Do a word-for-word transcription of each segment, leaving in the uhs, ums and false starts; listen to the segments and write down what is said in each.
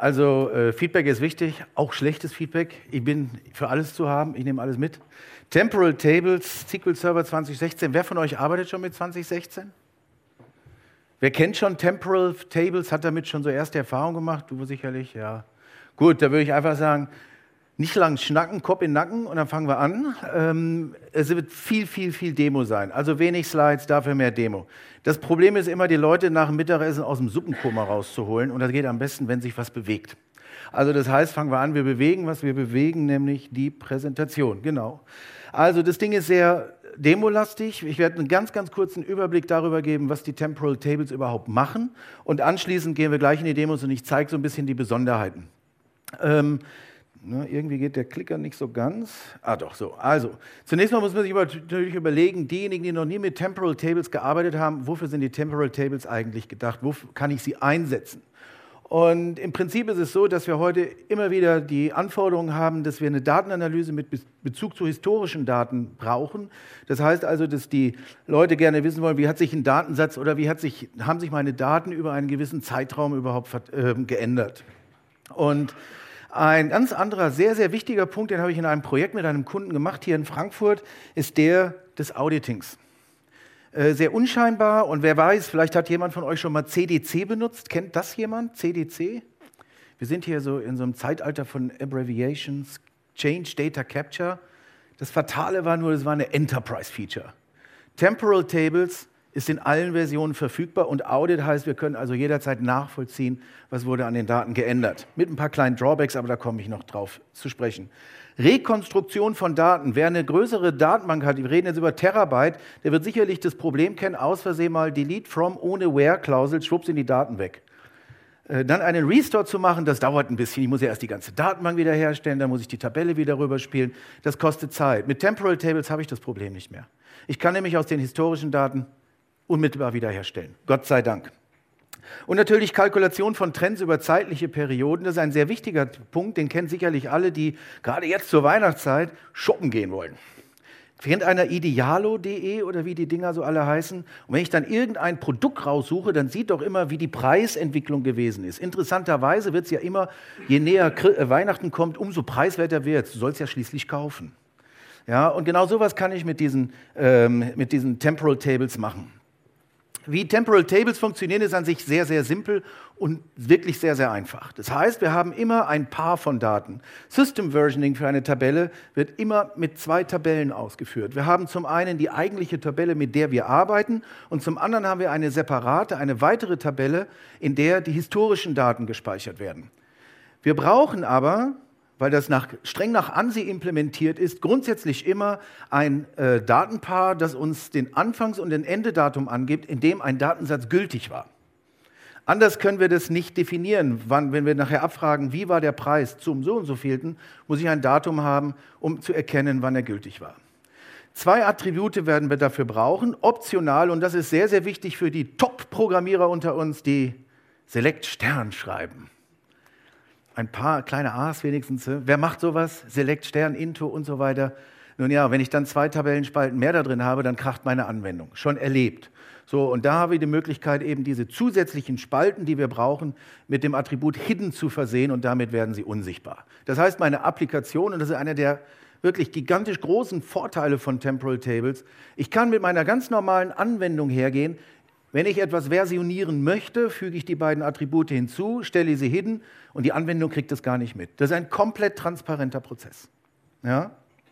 Also äh, Feedback ist wichtig, auch schlechtes Feedback. Ich bin für alles zu haben, ich nehme alles mit. Temporal Tables, S Q L Server zwanzig sechzehn. Wer von euch arbeitet schon mit zwanzig sechzehn? Wer kennt schon Temporal Tables, hat damit schon so erste Erfahrungen gemacht? Du sicherlich, ja. Gut, da würde ich einfach sagen, nicht lang schnacken, Kopf in den Nacken und dann fangen wir an. Ähm, es wird viel, viel, viel Demo sein. Also wenig Slides, dafür mehr Demo. Das Problem ist immer, die Leute nach dem Mittagessen aus dem Suppenkoma rauszuholen und das geht am besten, wenn sich was bewegt. Also das heißt, fangen wir an, wir bewegen was, wir bewegen nämlich die Präsentation, genau. Also das Ding ist sehr demolastig. Ich werde einen ganz, ganz kurzen Überblick darüber geben, was die Temporal Tables überhaupt machen und anschließend gehen wir gleich in die Demos und ich zeige so ein bisschen die Besonderheiten. Ähm, Na, irgendwie geht der Klicker nicht so ganz. Ah doch, so. Also, zunächst mal muss man sich über, natürlich überlegen, diejenigen, die noch nie mit Temporal Tables gearbeitet haben, wofür sind die Temporal Tables eigentlich gedacht? Wofür kann ich sie einsetzen? Und im Prinzip ist es so, dass wir heute immer wieder die Anforderungen haben, dass wir eine Datenanalyse mit Bezug zu historischen Daten brauchen. Das heißt also, dass die Leute gerne wissen wollen, wie hat sich ein Datensatz oder wie hat sich, haben sich meine Daten über einen gewissen Zeitraum überhaupt äh, geändert. Und ein ganz anderer, sehr, sehr wichtiger Punkt, den habe ich in einem Projekt mit einem Kunden gemacht, hier in Frankfurt, ist der des Auditings. Äh, sehr unscheinbar und wer weiß, vielleicht hat jemand von euch schon mal C D C benutzt. Kennt das jemand, C D C? Wir sind hier so in so einem Zeitalter von Abbreviations, Change Data Capture. Das Fatale war nur, das war eine Enterprise-Feature. Temporal Tables ist in allen Versionen verfügbar und Audit heißt, wir können also jederzeit nachvollziehen, was wurde an den Daten geändert. Mit ein paar kleinen Drawbacks, aber da komme ich noch drauf zu sprechen. Rekonstruktion von Daten. Wer eine größere Datenbank hat, wir reden jetzt über Terabyte, der wird sicherlich das Problem kennen, aus Versehen mal Delete from ohne Where-Klausel, schwupps sind die Daten weg. Äh, dann einen Restore zu machen, das dauert ein bisschen. Ich muss ja erst die ganze Datenbank wiederherstellen, dann muss ich die Tabelle wieder rüberspielen. Das kostet Zeit. Mit Temporal Tables habe ich das Problem nicht mehr. Ich kann nämlich aus den historischen Daten unmittelbar wiederherstellen. Gott sei Dank. Und natürlich Kalkulation von Trends über zeitliche Perioden. Das ist ein sehr wichtiger Punkt, den kennen sicherlich alle, die gerade jetzt zur Weihnachtszeit shoppen gehen wollen. Kennt einer idealo punkt de oder wie die Dinger so alle heißen? Und wenn ich dann irgendein Produkt raussuche, dann sieht doch immer, wie die Preisentwicklung gewesen ist. Interessanterweise wird es ja immer, je näher Weihnachten kommt, umso preiswerter wird es. Du sollst ja schließlich kaufen. Ja, und genau sowas kann ich mit diesen, ähm, mit diesen Temporal Tables machen. Wie Temporal Tables funktionieren, ist an sich sehr, sehr simpel und wirklich sehr, sehr einfach. Das heißt, wir haben immer ein Paar von Daten. System Versioning für eine Tabelle wird immer mit zwei Tabellen ausgeführt. Wir haben zum einen die eigentliche Tabelle, mit der wir arbeiten, und zum anderen haben wir eine separate, eine weitere Tabelle, in der die historischen Daten gespeichert werden. Wir brauchen aber, weil das nach, streng nach ANSI implementiert ist, grundsätzlich immer ein äh, Datenpaar, das uns den Anfangs- und den Endedatum angibt, in dem ein Datensatz gültig war. Anders können wir das nicht definieren. Wann, wenn wir nachher abfragen, wie war der Preis zum so und so vielten, muss ich ein Datum haben, um zu erkennen, wann er gültig war. Zwei Attribute werden wir dafür brauchen, optional, und das ist sehr, sehr wichtig für die Top-Programmierer unter uns, die Select Stern schreiben. Ein paar kleine A's wenigstens. Wer macht sowas? Select, Stern, Into und so weiter. Nun ja, wenn ich dann zwei Tabellenspalten mehr da drin habe, dann kracht meine Anwendung. Schon erlebt. So, und da haben wir die Möglichkeit, eben diese zusätzlichen Spalten, die wir brauchen, mit dem Attribut Hidden zu versehen und damit werden sie unsichtbar. Das heißt, meine Applikation, und das ist einer der wirklich gigantisch großen Vorteile von Temporal Tables, ich kann mit meiner ganz normalen Anwendung hergehen. Wenn ich etwas versionieren möchte, füge ich die beiden Attribute hinzu, stelle sie hidden und die Anwendung kriegt das gar nicht mit. Das ist ein komplett transparenter Prozess. Ja?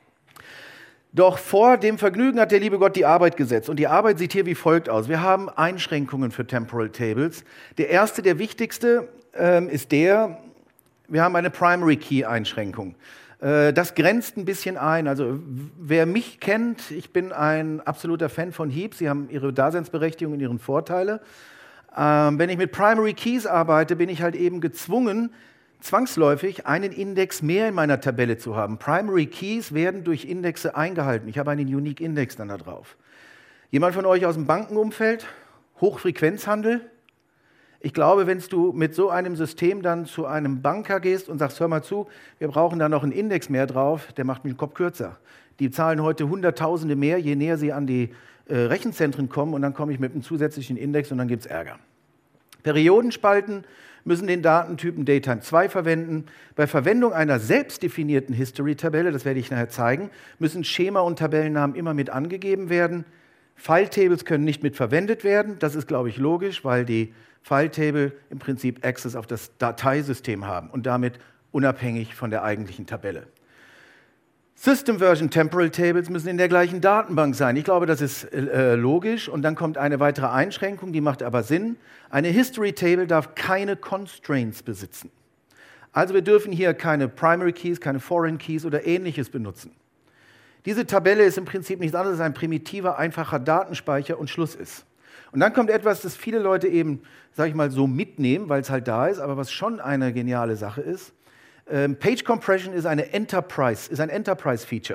Doch vor dem Vergnügen hat der liebe Gott die Arbeit gesetzt. Und die Arbeit sieht hier wie folgt aus. Wir haben Einschränkungen für Temporal Tables. Der erste, der wichtigste, ähm, ist der, wir haben eine Primary Key Einschränkung. Das grenzt ein bisschen ein. Also wer mich kennt, ich bin ein absoluter Fan von Heaps. Sie haben ihre Daseinsberechtigung und ihre Vorteile. Ähm, wenn ich mit Primary Keys arbeite, bin ich halt eben gezwungen, zwangsläufig einen Index mehr in meiner Tabelle zu haben. Primary Keys werden durch Indexe eingehalten. Ich habe einen Unique Index dann da drauf. Jemand von euch aus dem Bankenumfeld? Hochfrequenzhandel? Ich glaube, wenn du mit so einem System dann zu einem Banker gehst und sagst, hör mal zu, wir brauchen da noch einen Index mehr drauf, der macht mir den Kopf kürzer. Die zahlen heute Hunderttausende mehr, je näher sie an die äh, Rechenzentren kommen und dann komme ich mit einem zusätzlichen Index und dann gibt es Ärger. Periodenspalten müssen den Datentypen Datetime zwei verwenden. Bei Verwendung einer selbstdefinierten History-Tabelle, das werde ich nachher zeigen, müssen Schema und Tabellennamen immer mit angegeben werden. File-Tables können nicht mit verwendet werden. Das ist, glaube ich, logisch, weil die File-Table im Prinzip Access auf das Dateisystem haben und damit unabhängig von der eigentlichen Tabelle. System Version Temporal Tables müssen in der gleichen Datenbank sein. Ich glaube, das ist äh, logisch. Und dann kommt eine weitere Einschränkung, die macht aber Sinn. Eine History Table darf keine Constraints besitzen. Also wir dürfen hier keine Primary Keys, keine Foreign Keys oder Ähnliches benutzen. Diese Tabelle ist im Prinzip nichts anderes als ein primitiver, einfacher Datenspeicher und Schluss ist. Und dann kommt etwas, das viele Leute eben, sage ich mal, so mitnehmen, weil es halt da ist, aber was schon eine geniale Sache ist. Ähm, Page Compression ist, eine Enterprise, ist ein Enterprise-Feature.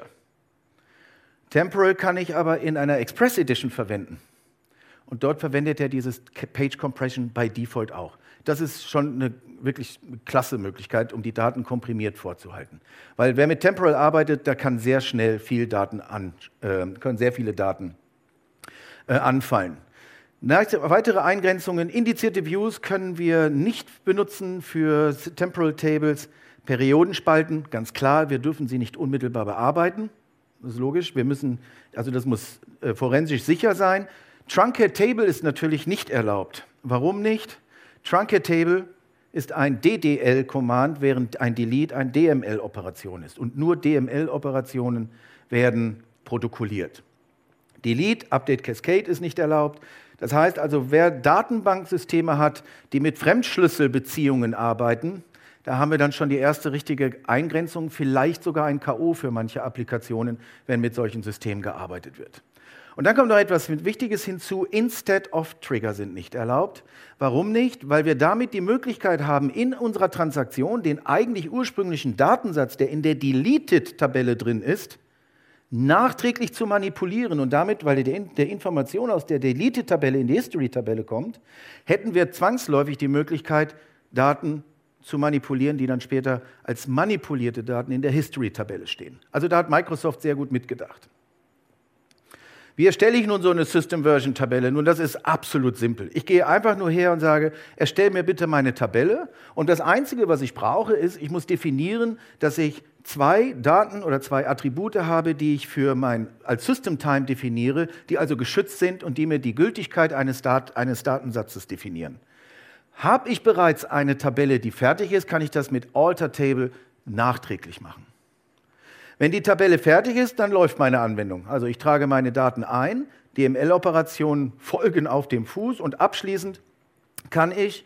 Temporal kann ich aber in einer Express Edition verwenden. Und dort verwendet er dieses Page Compression by Default auch. Das ist schon eine wirklich klasse Möglichkeit, um die Daten komprimiert vorzuhalten. Weil wer mit Temporal arbeitet, da kann sehr schnell viel Daten an, äh, können sehr viele Daten äh, anfallen. Weitere Eingrenzungen: Indizierte Views können wir nicht benutzen für Temporal Tables. Periodenspalten, ganz klar, wir dürfen sie nicht unmittelbar bearbeiten. Das ist logisch. Wir müssen, also das muss äh, forensisch sicher sein. Truncate Table ist natürlich nicht erlaubt. Warum nicht? Truncate Table ist ein D D L-Command, während ein Delete eine D M L-Operation ist. Und nur D M L-Operationen werden protokolliert. Delete, Update Cascade ist nicht erlaubt. Das heißt also, wer Datenbanksysteme hat, die mit Fremdschlüsselbeziehungen arbeiten, da haben wir dann schon die erste richtige Eingrenzung, vielleicht sogar ein K O für manche Applikationen, wenn mit solchen Systemen gearbeitet wird. Und dann kommt noch etwas Wichtiges hinzu: Instead-of-Trigger sind nicht erlaubt. Warum nicht? Weil wir damit die Möglichkeit haben, in unserer Transaktion den eigentlich ursprünglichen Datensatz, der in der Deleted-Tabelle drin ist, nachträglich zu manipulieren. Und damit, weil der, der Information aus der Deleted-Tabelle in die History-Tabelle kommt, hätten wir zwangsläufig die Möglichkeit, Daten zu manipulieren, die dann später als manipulierte Daten in der History-Tabelle stehen. Also da hat Microsoft sehr gut mitgedacht. Wie erstelle ich nun so eine System-Version-Tabelle? Nun, das ist absolut simpel. Ich gehe einfach nur her und sage, erstell mir bitte meine Tabelle. Und das Einzige, was ich brauche, ist, ich muss definieren, dass ich zwei Daten oder zwei Attribute habe, die ich für mein, als System-Time definiere, die also geschützt sind und die mir die Gültigkeit eines, Dat- eines Datensatzes definieren. Habe ich bereits eine Tabelle, die fertig ist, kann ich das mit Alter Table nachträglich machen. Wenn die Tabelle fertig ist, dann läuft meine Anwendung. Also ich trage meine Daten ein, D M L-Operationen folgen auf dem Fuß und abschließend kann ich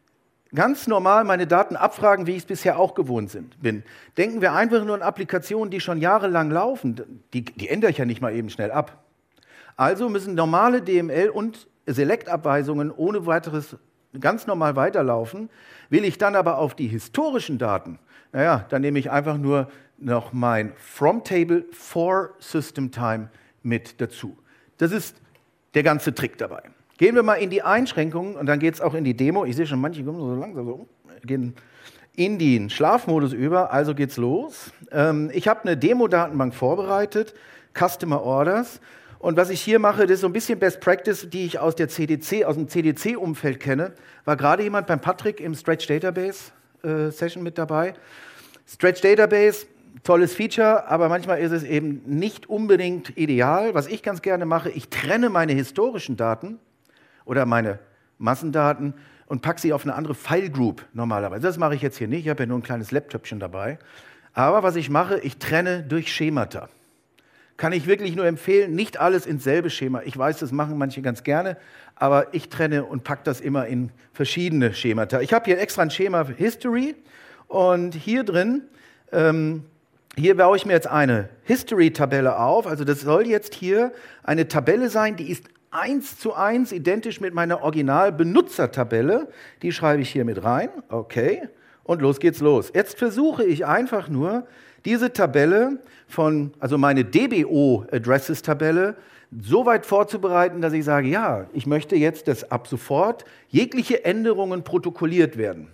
ganz normal meine Daten abfragen, wie ich es bisher auch gewohnt bin. Denken wir einfach nur an Applikationen, die schon jahrelang laufen. Die, die ändere ich ja nicht mal eben schnell ab. Also müssen normale D M L- und Select-Abweisungen ohne weiteres ganz normal weiterlaufen. Will ich dann aber auf die historischen Daten, naja, dann nehme ich einfach nur noch mein From-Table for System Time mit dazu. Das ist der ganze Trick dabei. Gehen wir mal in die Einschränkungen und dann geht es auch in die Demo. Ich sehe schon, manche kommen so langsam so, gehen in den Schlafmodus über, also geht's los. Ähm, ich habe eine Demo-Datenbank vorbereitet, Customer Orders. Und was ich hier mache, das ist so ein bisschen Best Practice, die ich aus der C D C, aus dem C D C-Umfeld kenne. War gerade jemand beim Patrick im Stretch Database äh, Session mit dabei. Stretch Database, tolles Feature, aber manchmal ist es eben nicht unbedingt ideal. Was ich ganz gerne mache, ich trenne meine historischen Daten oder meine Massendaten und packe sie auf eine andere File Group normalerweise. Das mache ich jetzt hier nicht, ich habe ja nur ein kleines Laptopchen dabei. Aber was ich mache, ich trenne durch Schemata. Kann ich wirklich nur empfehlen, nicht alles ins selbe Schema. Ich weiß, das machen manche ganz gerne, aber ich trenne und packe das immer in verschiedene Schemata. Ich habe hier extra ein Schema für History und hier drin, ähm, hier baue ich mir jetzt eine History-Tabelle auf. Also das soll jetzt hier eine Tabelle sein, die ist eins zu eins identisch mit meiner Original-Benutzer-Tabelle. Die schreibe ich hier mit rein. Okay, und los geht's los. Jetzt versuche ich einfach nur, diese Tabelle von, also meine D B O-Addresses-Tabelle, so weit vorzubereiten, dass ich sage, ja, ich möchte jetzt, dass ab sofort jegliche Änderungen protokolliert werden.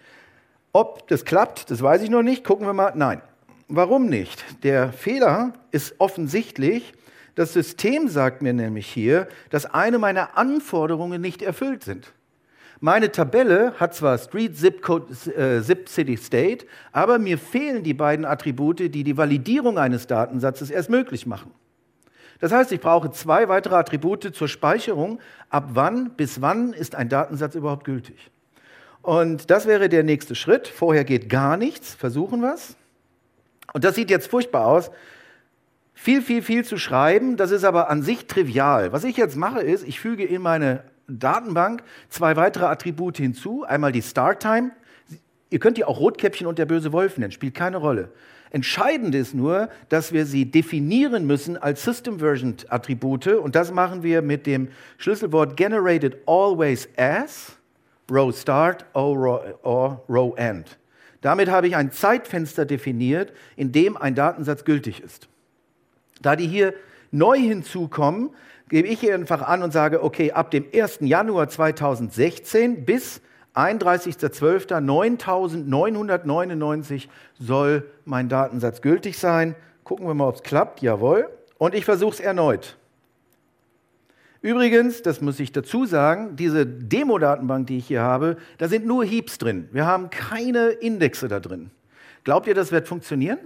Ob das klappt, das weiß ich noch nicht. Gucken wir mal. Nein. Warum nicht? Der Fehler ist offensichtlich. Das System sagt mir nämlich hier, dass eine meiner Anforderungen nicht erfüllt sind. Meine Tabelle hat zwar Street, Zip Code, äh, Zip, City, State, aber mir fehlen die beiden Attribute, die die Validierung eines Datensatzes erst möglich machen. Das heißt, ich brauche zwei weitere Attribute zur Speicherung. Ab wann, bis wann ist ein Datensatz überhaupt gültig? Und das wäre der nächste Schritt. Vorher geht gar nichts, versuchen wir es. Und das sieht jetzt furchtbar aus. Viel, viel, viel zu schreiben, das ist aber an sich trivial. Was ich jetzt mache ist, ich füge in meine Datenbank zwei weitere Attribute hinzu. Einmal die Starttime. Ihr könnt die auch Rotkäppchen und der böse Wolf nennen, spielt keine Rolle. Entscheidend ist nur, dass wir sie definieren müssen als System-Version-Attribute und das machen wir mit dem Schlüsselwort generated always as row start or row end. Damit habe ich ein Zeitfenster definiert, in dem ein Datensatz gültig ist. Da die hier neu hinzukommen, gebe ich hier einfach an und sage, okay, ab dem ersten Januar zweitausendsechzehn bis einunddreißigster zwölfter neuntausendneunhundertneunundneunzig soll mein Datensatz gültig sein. Gucken wir mal, ob es klappt. Jawohl. Und ich versuche es erneut. Übrigens, das muss ich dazu sagen, diese Demo-Datenbank, die ich hier habe, da sind nur Heaps drin. Wir haben keine Indexe da drin. Glaubt ihr, das wird funktionieren?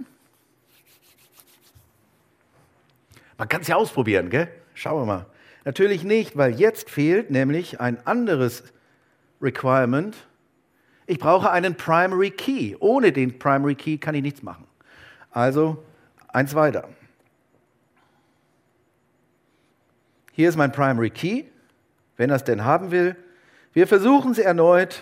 Man kann es ja ausprobieren, gell? Schauen wir mal. Natürlich nicht, weil jetzt fehlt nämlich ein anderes Requirement. Ich brauche einen Primary Key. Ohne den Primary Key kann ich nichts machen. Also eins weiter. Hier ist mein Primary Key, wenn er es denn haben will. Wir versuchen es erneut.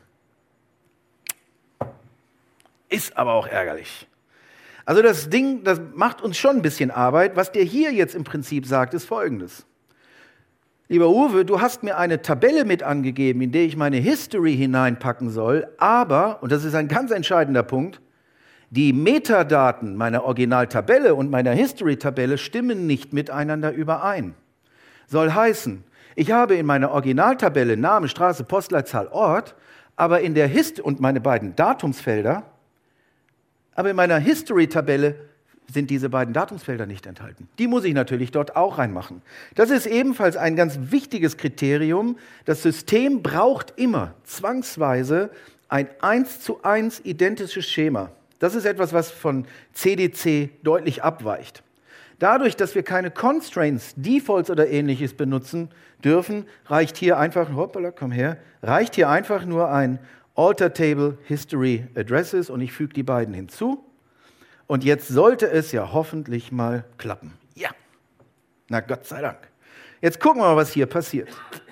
Ist aber auch ärgerlich. Also das Ding, das macht uns schon ein bisschen Arbeit. Was der hier jetzt im Prinzip sagt, ist Folgendes. Lieber Uwe, du hast mir eine Tabelle mit angegeben, in der ich meine History hineinpacken soll, aber, und das ist ein ganz entscheidender Punkt, die Metadaten meiner Originaltabelle und meiner History-Tabelle stimmen nicht miteinander überein. Soll heißen, ich habe in meiner Originaltabelle Name, Straße, Postleitzahl, Ort, aber in der Hist- und meine beiden Datumsfelder, aber in meiner History-Tabelle sind diese beiden Datumsfelder nicht enthalten. Die muss ich natürlich dort auch reinmachen. Das ist ebenfalls ein ganz wichtiges Kriterium. Das System braucht immer zwangsweise ein eins zu eins identisches Schema. Das ist etwas, was von C D C deutlich abweicht. Dadurch, dass wir keine Constraints, Defaults oder Ähnliches benutzen dürfen, reicht hier einfach, hoppala, komm her, reicht hier einfach nur ein Alter Table History Addresses und ich füge die beiden hinzu. Und jetzt sollte es ja hoffentlich mal klappen. Ja, na Gott sei Dank. Jetzt gucken wir mal, was hier passiert.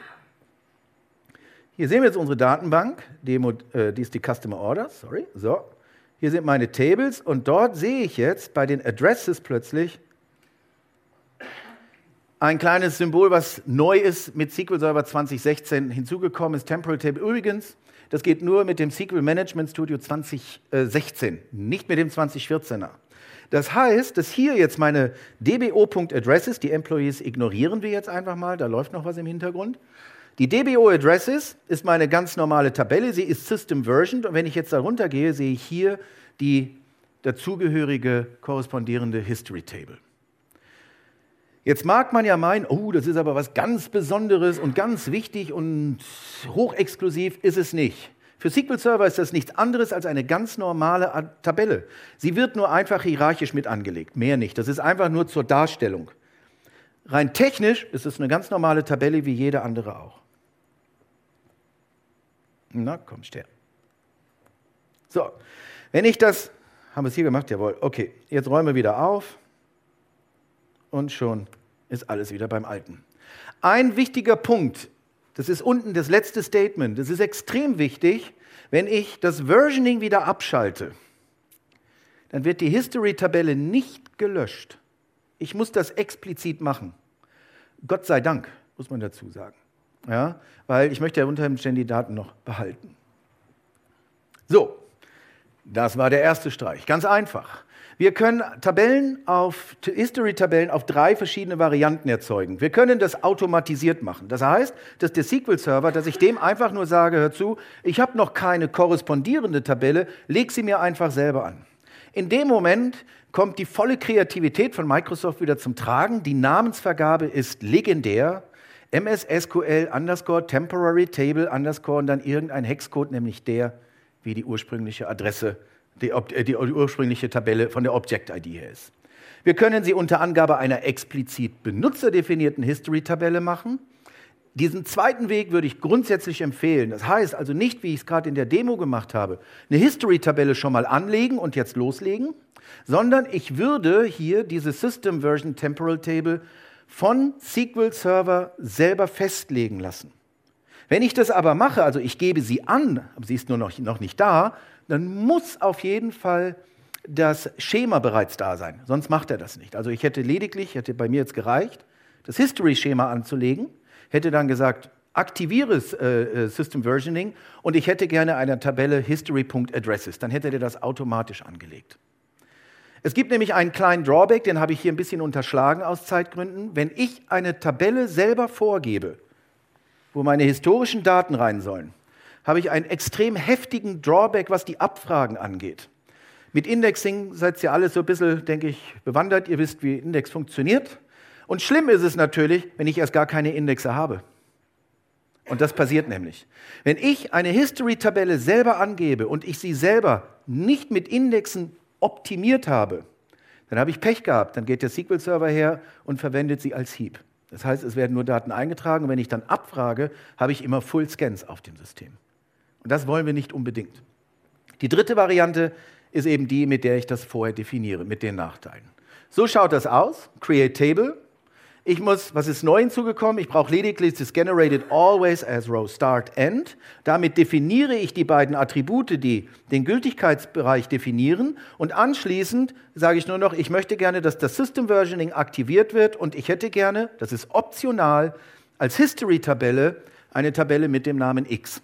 Hier sehen wir jetzt unsere Datenbank, Demo, äh, die ist die Customer Order, sorry. So, hier sind meine Tables und dort sehe ich jetzt bei den Addresses plötzlich ein kleines Symbol, was neu ist mit S Q L Server zwanzig sechzehn hinzugekommen ist, Temporal Table. Übrigens, das geht nur mit dem S Q L Management Studio zwanzig sechzehn, nicht mit dem zwanzig vierzehner. Das heißt, dass hier jetzt meine D B O.Addresses, die Employees ignorieren wir jetzt einfach mal, da läuft noch was im Hintergrund. Die D B O.Addresses ist meine ganz normale Tabelle, sie ist System Versioned und wenn ich jetzt da runter gehe, sehe ich hier die dazugehörige korrespondierende History Table. Jetzt mag man ja meinen, oh, das ist aber was ganz Besonderes und ganz wichtig und hochexklusiv, ist es nicht. Für S Q L Server ist das nichts anderes als eine ganz normale Tabelle. Sie wird nur einfach hierarchisch mit angelegt, mehr nicht. Das ist einfach nur zur Darstellung. Rein technisch ist es eine ganz normale Tabelle wie jede andere auch. Na, komm, her. So, wenn ich das, haben wir es hier gemacht? Jawohl, okay, jetzt räumen wir wieder auf. Und schon ist alles wieder beim Alten. Ein wichtiger Punkt, das ist unten das letzte Statement, das ist extrem wichtig, wenn ich das Versioning wieder abschalte, dann wird die History-Tabelle nicht gelöscht. Ich muss das explizit machen. Gott sei Dank, muss man dazu sagen. Ja, weil ich möchte ja unter Umständen die Daten noch behalten. So, das war der erste Streich. Ganz einfach. Wir können Tabellen auf, History-Tabellen auf drei verschiedene Varianten erzeugen. Wir können das automatisiert machen. Das heißt, dass der S Q L-Server, dass ich dem einfach nur sage, hör zu, ich habe noch keine korrespondierende Tabelle, leg sie mir einfach selber an. In dem Moment kommt die volle Kreativität von Microsoft wieder zum Tragen. Die Namensvergabe ist legendär. M S S Q L underscore temporary table underscore und dann irgendein Hexcode, nämlich der, wie die ursprüngliche Adresse, die, die, die ursprüngliche Tabelle von der Object-I D her ist. Wir können sie unter Angabe einer explizit benutzerdefinierten History-Tabelle machen. Diesen zweiten Weg würde ich grundsätzlich empfehlen. Das heißt also nicht, wie ich es gerade in der Demo gemacht habe, eine History-Tabelle schon mal anlegen und jetzt loslegen, sondern ich würde hier diese System Version Temporal Table von S Q L Server selber festlegen lassen. Wenn ich das aber mache, also ich gebe sie an, aber sie ist nur noch, noch nicht da, dann muss auf jeden Fall das Schema bereits da sein, sonst macht er das nicht. Also ich hätte lediglich, hätte bei mir jetzt gereicht, das History-Schema anzulegen, hätte dann gesagt, aktiviere äh, System Versioning und ich hätte gerne eine Tabelle history.addresses, dann hätte der das automatisch angelegt. Es gibt nämlich einen kleinen Drawback, den habe ich hier ein bisschen unterschlagen aus Zeitgründen. Wenn ich eine Tabelle selber vorgebe, wo meine historischen Daten rein sollen, habe ich einen extrem heftigen Drawback, was die Abfragen angeht. Mit Indexing seid ihr alle so ein bisschen, denke ich, bewandert. Ihr wisst, wie Index funktioniert. Und schlimm ist es natürlich, wenn ich erst gar keine Indexe habe. Und das passiert nämlich. Wenn ich eine History-Tabelle selber angebe und ich sie selber nicht mit Indexen optimiert habe, dann habe ich Pech gehabt. Dann geht der S Q L-Server her und verwendet sie als Heap. Das heißt, es werden nur Daten eingetragen und wenn ich dann abfrage, habe ich immer Full Scans auf dem System. Und das wollen wir nicht unbedingt. Die dritte Variante ist eben die, mit der ich das vorher definiere, mit den Nachteilen. So schaut das aus. Create Table. Ich muss, was ist neu hinzugekommen? Ich brauche lediglich das Generated Always as Row Start End. Damit definiere ich die beiden Attribute, die den Gültigkeitsbereich definieren. Und anschließend sage ich nur noch, ich möchte gerne, dass das System Versioning aktiviert wird. Und ich hätte gerne, das ist optional, als History-Tabelle eine Tabelle mit dem Namen X.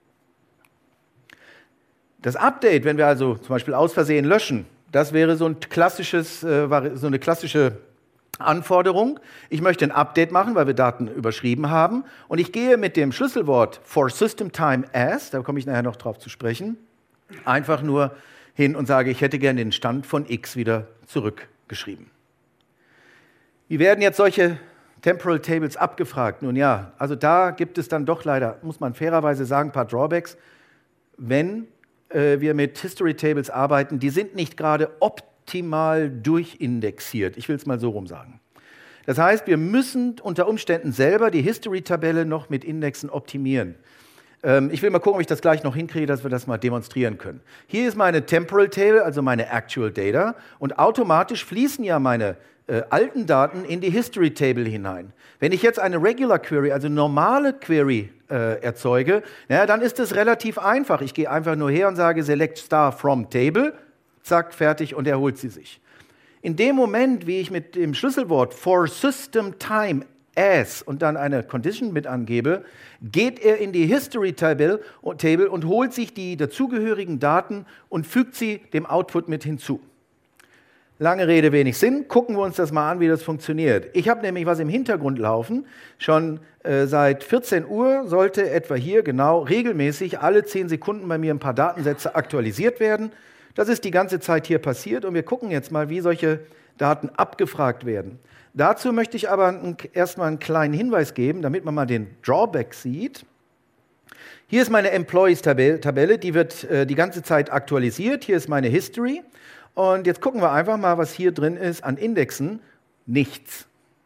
Das Update, wenn wir also zum Beispiel aus Versehen löschen, das wäre so, ein klassisches, äh, so eine klassische Anforderung. Ich möchte ein Update machen, weil wir Daten überschrieben haben. Und ich gehe mit dem Schlüsselwort for system time as, da komme ich nachher noch drauf zu sprechen, einfach nur hin und sage, ich hätte gerne den Stand von X wieder zurückgeschrieben. Wie werden jetzt solche Temporal Tables abgefragt? Nun ja, also da gibt es dann doch leider, muss man fairerweise sagen, ein paar Drawbacks. Wenn äh, wir mit History Tables arbeiten, die sind nicht gerade optimal optimal durchindexiert. Ich will es mal so rum sagen. Das heißt, wir müssen unter Umständen selber die History-Tabelle noch mit Indexen optimieren. Ähm, ich will mal gucken, ob ich das gleich noch hinkriege, dass wir das mal demonstrieren können. Hier ist meine Temporal Table, also meine Actual Data, und automatisch fließen ja meine äh, alten Daten in die History Table hinein. Wenn ich jetzt eine Regular Query, also normale Query äh, erzeuge, ja, dann ist es relativ einfach. Ich gehe einfach nur her und sage Select Star from Table, zack, fertig, und er holt sie sich. In dem Moment, wie ich mit dem Schlüsselwort for system time as und dann eine Condition mit angebe, geht er in die History Table und holt sich die dazugehörigen Daten und fügt sie dem Output mit hinzu. Lange Rede, wenig Sinn. Gucken wir uns das mal an, wie das funktioniert. Ich habe nämlich was im Hintergrund laufen. Schon äh, seit vierzehn Uhr sollte etwa hier genau regelmäßig alle zehn Sekunden bei mir ein paar Datensätze aktualisiert werden. Das ist die ganze Zeit hier passiert und wir gucken jetzt mal, wie solche Daten abgefragt werden. Dazu möchte ich aber erstmal einen kleinen Hinweis geben, damit man mal den Drawback sieht. Hier ist meine Employees-Tabelle, die wird äh, die ganze Zeit aktualisiert. Hier ist meine History und jetzt gucken wir einfach mal, was hier drin ist an Indexen. Nichts.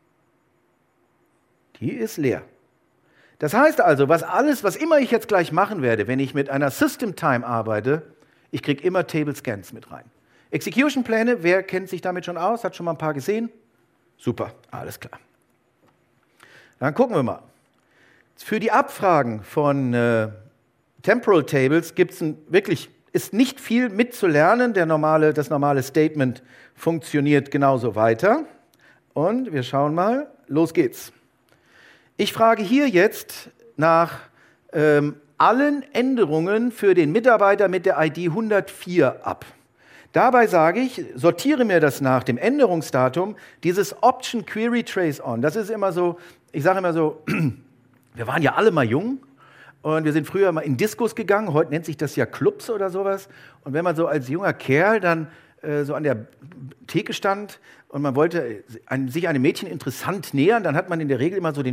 Die ist leer. Das heißt also, was alles, was immer ich jetzt gleich machen werde, wenn ich mit einer System Time arbeite, ich kriege immer Table Scans mit rein. Execution-Pläne, wer kennt sich damit schon aus? Hat schon mal ein paar gesehen? Super, alles klar. Dann gucken wir mal. Für die Abfragen von äh, Temporal Tables gibt's ein, wirklich, ist nicht viel mitzulernen. Der normale, das normale Statement funktioniert genauso weiter. Und wir schauen mal, los geht's. Ich frage hier jetzt nach ähm, allen Änderungen für den Mitarbeiter mit der I D hundertvier ab. Dabei sage ich, sortiere mir das nach dem Änderungsdatum, dieses Option Query Trace On. Das ist immer so, ich sage immer so, wir waren ja alle mal jung und wir sind früher mal in Diskos gegangen, heute nennt sich das ja Clubs oder sowas. Und wenn man so als junger Kerl dann äh, so an der Theke stand und man wollte ein, sich einem Mädchen interessant nähern, dann hat man in der Regel immer so den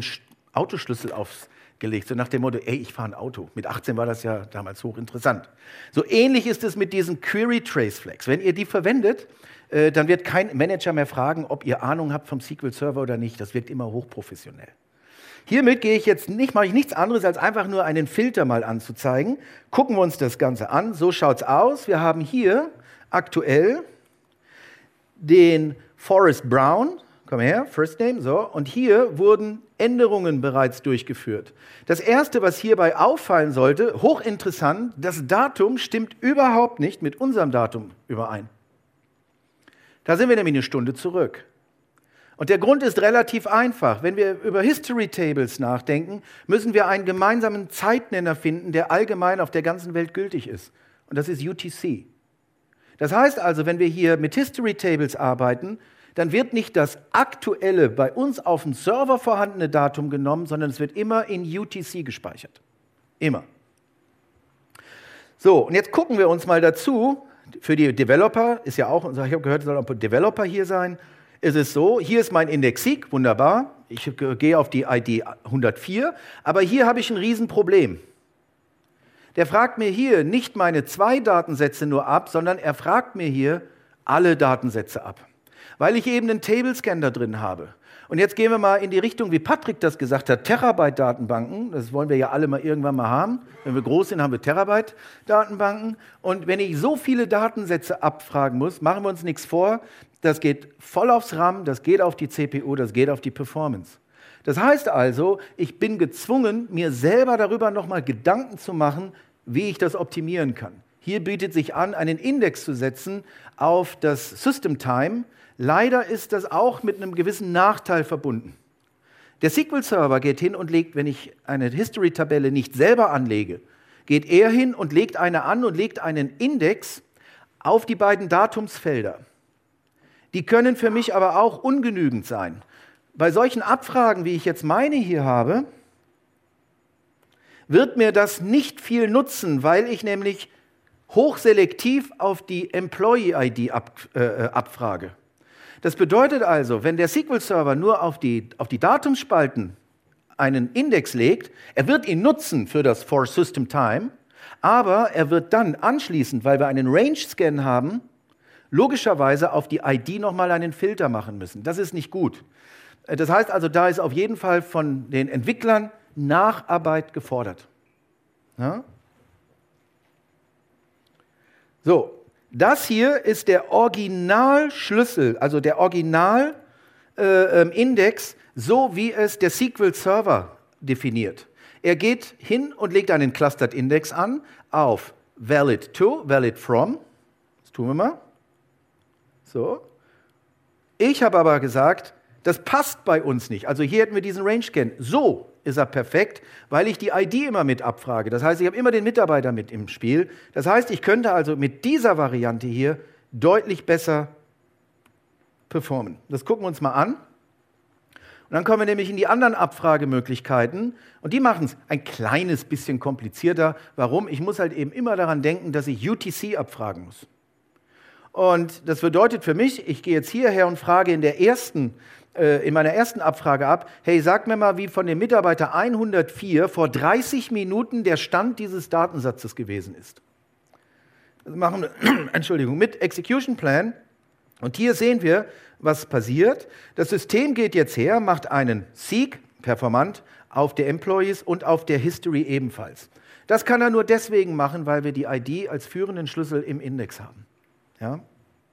Autoschlüssel aufgelegt, so nach dem Motto, ey, ich fahre ein Auto. Mit achtzehn war das ja damals hochinteressant. So ähnlich ist es mit diesen Query Trace Flags. Wenn ihr die verwendet, äh, dann wird kein Manager mehr fragen, ob ihr Ahnung habt vom S Q L Server oder nicht. Das wirkt immer hochprofessionell. Hiermit gehe ich jetzt nicht, mache ich nichts anderes, als einfach nur einen Filter mal anzuzeigen. Gucken wir uns das Ganze an. So schaut es aus. Wir haben hier aktuell den Forest Brown. Komm her, First Name, so. Und hier wurden Änderungen bereits durchgeführt. Das Erste, was hierbei auffallen sollte, hochinteressant, das Datum stimmt überhaupt nicht mit unserem Datum überein. Da sind wir nämlich eine Stunde zurück. Und der Grund ist relativ einfach. Wenn wir über History Tables nachdenken, müssen wir einen gemeinsamen Zeitnenner finden, der allgemein auf der ganzen Welt gültig ist. Und das ist U T C. Das heißt also, wenn wir hier mit History Tables arbeiten, dann wird nicht das aktuelle, bei uns auf dem Server vorhandene Datum genommen, sondern es wird immer in U T C gespeichert. Immer. So, und jetzt gucken wir uns mal dazu, für die Developer, ist ja auch, ich habe gehört, es soll auch ein Developer hier sein, ist es so, hier ist mein Index Seek, wunderbar, ich gehe auf die I D hundertvier, aber hier habe ich ein Riesenproblem. Der fragt mir hier nicht meine zwei Datensätze nur ab, sondern er fragt mir hier alle Datensätze ab, weil ich eben einen Tablescan da drin habe. Und jetzt gehen wir mal in die Richtung, wie Patrick das gesagt hat, Terabyte-Datenbanken, das wollen wir ja alle mal irgendwann mal haben. Wenn wir groß sind, haben wir Terabyte-Datenbanken. Und wenn ich so viele Datensätze abfragen muss, machen wir uns nichts vor, das geht voll aufs RAM, das geht auf die C P U, das geht auf die Performance. Das heißt also, ich bin gezwungen, mir selber darüber nochmal Gedanken zu machen, wie ich das optimieren kann. Hier bietet sich an, einen Index zu setzen auf das System Time. Leider ist das auch mit einem gewissen Nachteil verbunden. Der S Q L Server geht hin und legt, wenn ich eine History-Tabelle nicht selber anlege, geht er hin und legt eine an und legt einen Index auf die beiden Datumsfelder. Die können für mich aber auch ungenügend sein. Bei solchen Abfragen, wie ich jetzt meine hier habe, wird mir das nicht viel nutzen, weil ich nämlich hochselektiv auf die Employee I D ab, äh, abfrage. Das bedeutet also, wenn der S Q L Server nur auf die, auf die Datumsspalten einen Index legt, er wird ihn nutzen für das For System Time, aber er wird dann anschließend, weil wir einen Range-Scan haben, logischerweise auf die I D nochmal einen Filter machen müssen. Das ist nicht gut. Das heißt also, da ist auf jeden Fall von den Entwicklern Nacharbeit gefordert. Ja? So, das hier ist der Originalschlüssel, also der Originalindex, äh, so wie es der S Q L Server definiert. Er geht hin und legt einen Clustered Index an auf valid to, valid from. Das tun wir mal. So. Ich habe aber gesagt, das passt bei uns nicht. Also hier hätten wir diesen Range-Scan. So ist er perfekt, weil ich die I D immer mit abfrage. Das heißt, ich habe immer den Mitarbeiter mit im Spiel. Das heißt, ich könnte also mit dieser Variante hier deutlich besser performen. Das gucken wir uns mal an. Und dann kommen wir nämlich in die anderen Abfragemöglichkeiten. Und die machen es ein kleines bisschen komplizierter. Warum? Ich muss halt eben immer daran denken, dass ich U T C abfragen muss. Und das bedeutet für mich, ich gehe jetzt hierher und frage in der ersten in meiner ersten Abfrage ab, hey, sag mir mal, wie von dem Mitarbeiter hundertvier vor dreißig Minuten der Stand dieses Datensatzes gewesen ist. Das machen wir, Entschuldigung, mit Execution Plan. Und hier sehen wir, was passiert. Das System geht jetzt her, macht einen Seek, performant, auf der Employees und auf der History ebenfalls. Das kann er nur deswegen machen, weil wir die I D als führenden Schlüssel im Index haben. Ja?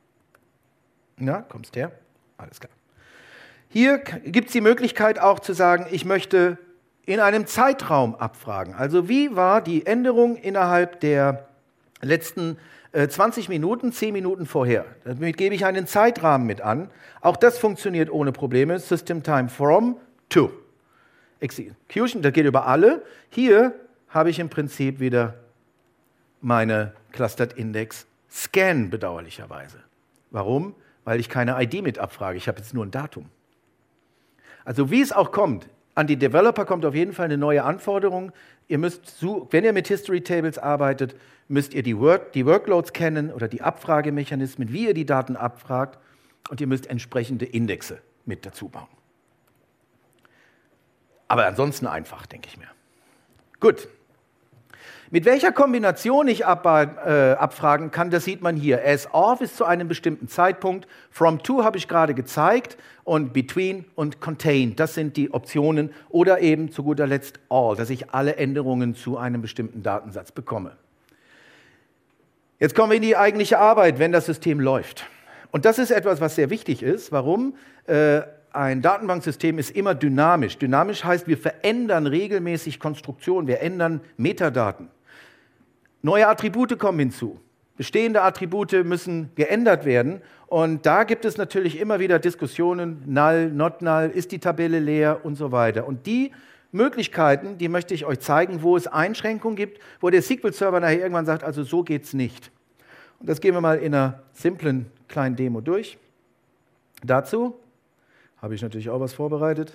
Na, kommst her? Alles klar. Hier gibt es die Möglichkeit auch zu sagen, ich möchte in einem Zeitraum abfragen. Also wie war die Änderung innerhalb der letzten äh, zwanzig Minuten, zehn Minuten vorher? Damit gebe ich einen Zeitrahmen mit an. Auch das funktioniert ohne Probleme. System Time from to. Execution, das geht über alle. Hier habe ich im Prinzip wieder meine Clustered Index Scan bedauerlicherweise. Warum? Weil ich keine I D mit abfrage. Ich habe jetzt nur ein Datum. Also wie es auch kommt, an die Developer kommt auf jeden Fall eine neue Anforderung. Ihr müsst, wenn ihr mit History Tables arbeitet, müsst ihr die, Work, die Workloads kennen oder die Abfragemechanismen, wie ihr die Daten abfragt, und ihr müsst entsprechende Indexe mit dazu bauen. Aber ansonsten einfach, denke ich mir. Gut. Mit welcher Kombination ich ab, äh, abfragen kann, das sieht man hier. As of ist zu einem bestimmten Zeitpunkt, from to habe ich gerade gezeigt und between und contain, das sind die Optionen oder eben zu guter Letzt all, dass ich alle Änderungen zu einem bestimmten Datensatz bekomme. Jetzt kommen wir in die eigentliche Arbeit, wenn das System läuft. Und das ist etwas, was sehr wichtig ist. Warum? Äh, ein Datenbanksystem ist immer dynamisch. Dynamisch heißt, wir verändern regelmäßig Konstruktionen, wir ändern Metadaten. Neue Attribute kommen hinzu. Bestehende Attribute müssen geändert werden. Und da gibt es natürlich immer wieder Diskussionen, null, not null, ist die Tabelle leer und so weiter. Und die Möglichkeiten, die möchte ich euch zeigen, wo es Einschränkungen gibt, wo der S Q L-Server nachher irgendwann sagt, also so geht es nicht. Und das gehen wir mal in einer simplen kleinen Demo durch. Dazu habe ich natürlich auch was vorbereitet.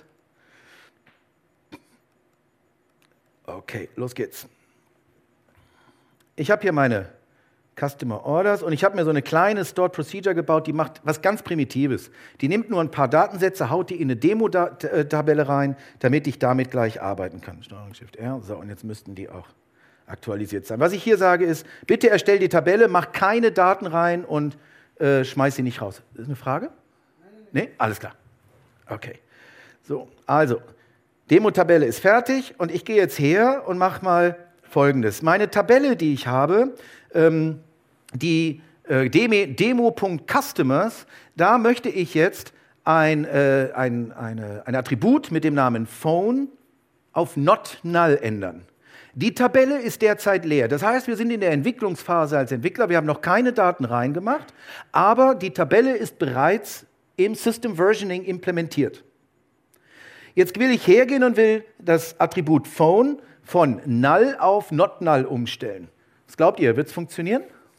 Okay, los geht's. Ich habe hier meine Customer Orders und ich habe mir so eine kleine Stored Procedure gebaut, die macht was ganz Primitives. Die nimmt nur ein paar Datensätze, haut die in eine Demo-Tabelle rein, damit ich damit gleich arbeiten kann. Steuerung Shift R, so, und jetzt müssten die auch aktualisiert sein. Was ich hier sage ist, bitte erstell die Tabelle, mach keine Daten rein und äh, schmeiß sie nicht raus. Ist das eine Frage? Nee? Alles klar. Okay. So, also, Demo-Tabelle ist fertig und ich gehe jetzt her und mache mal Folgendes. Meine Tabelle, die ich habe, ähm, die äh, Demo.Customers, da möchte ich jetzt ein, äh, ein, eine, ein Attribut mit dem Namen Phone auf not null ändern. Die Tabelle ist derzeit leer. Das heißt, wir sind in der Entwicklungsphase als Entwickler, wir haben noch keine Daten reingemacht, aber die Tabelle ist bereits im System Versioning implementiert. Jetzt will ich hergehen und will das Attribut Phone von null auf not null umstellen. Was glaubt ihr, wird es funktionieren?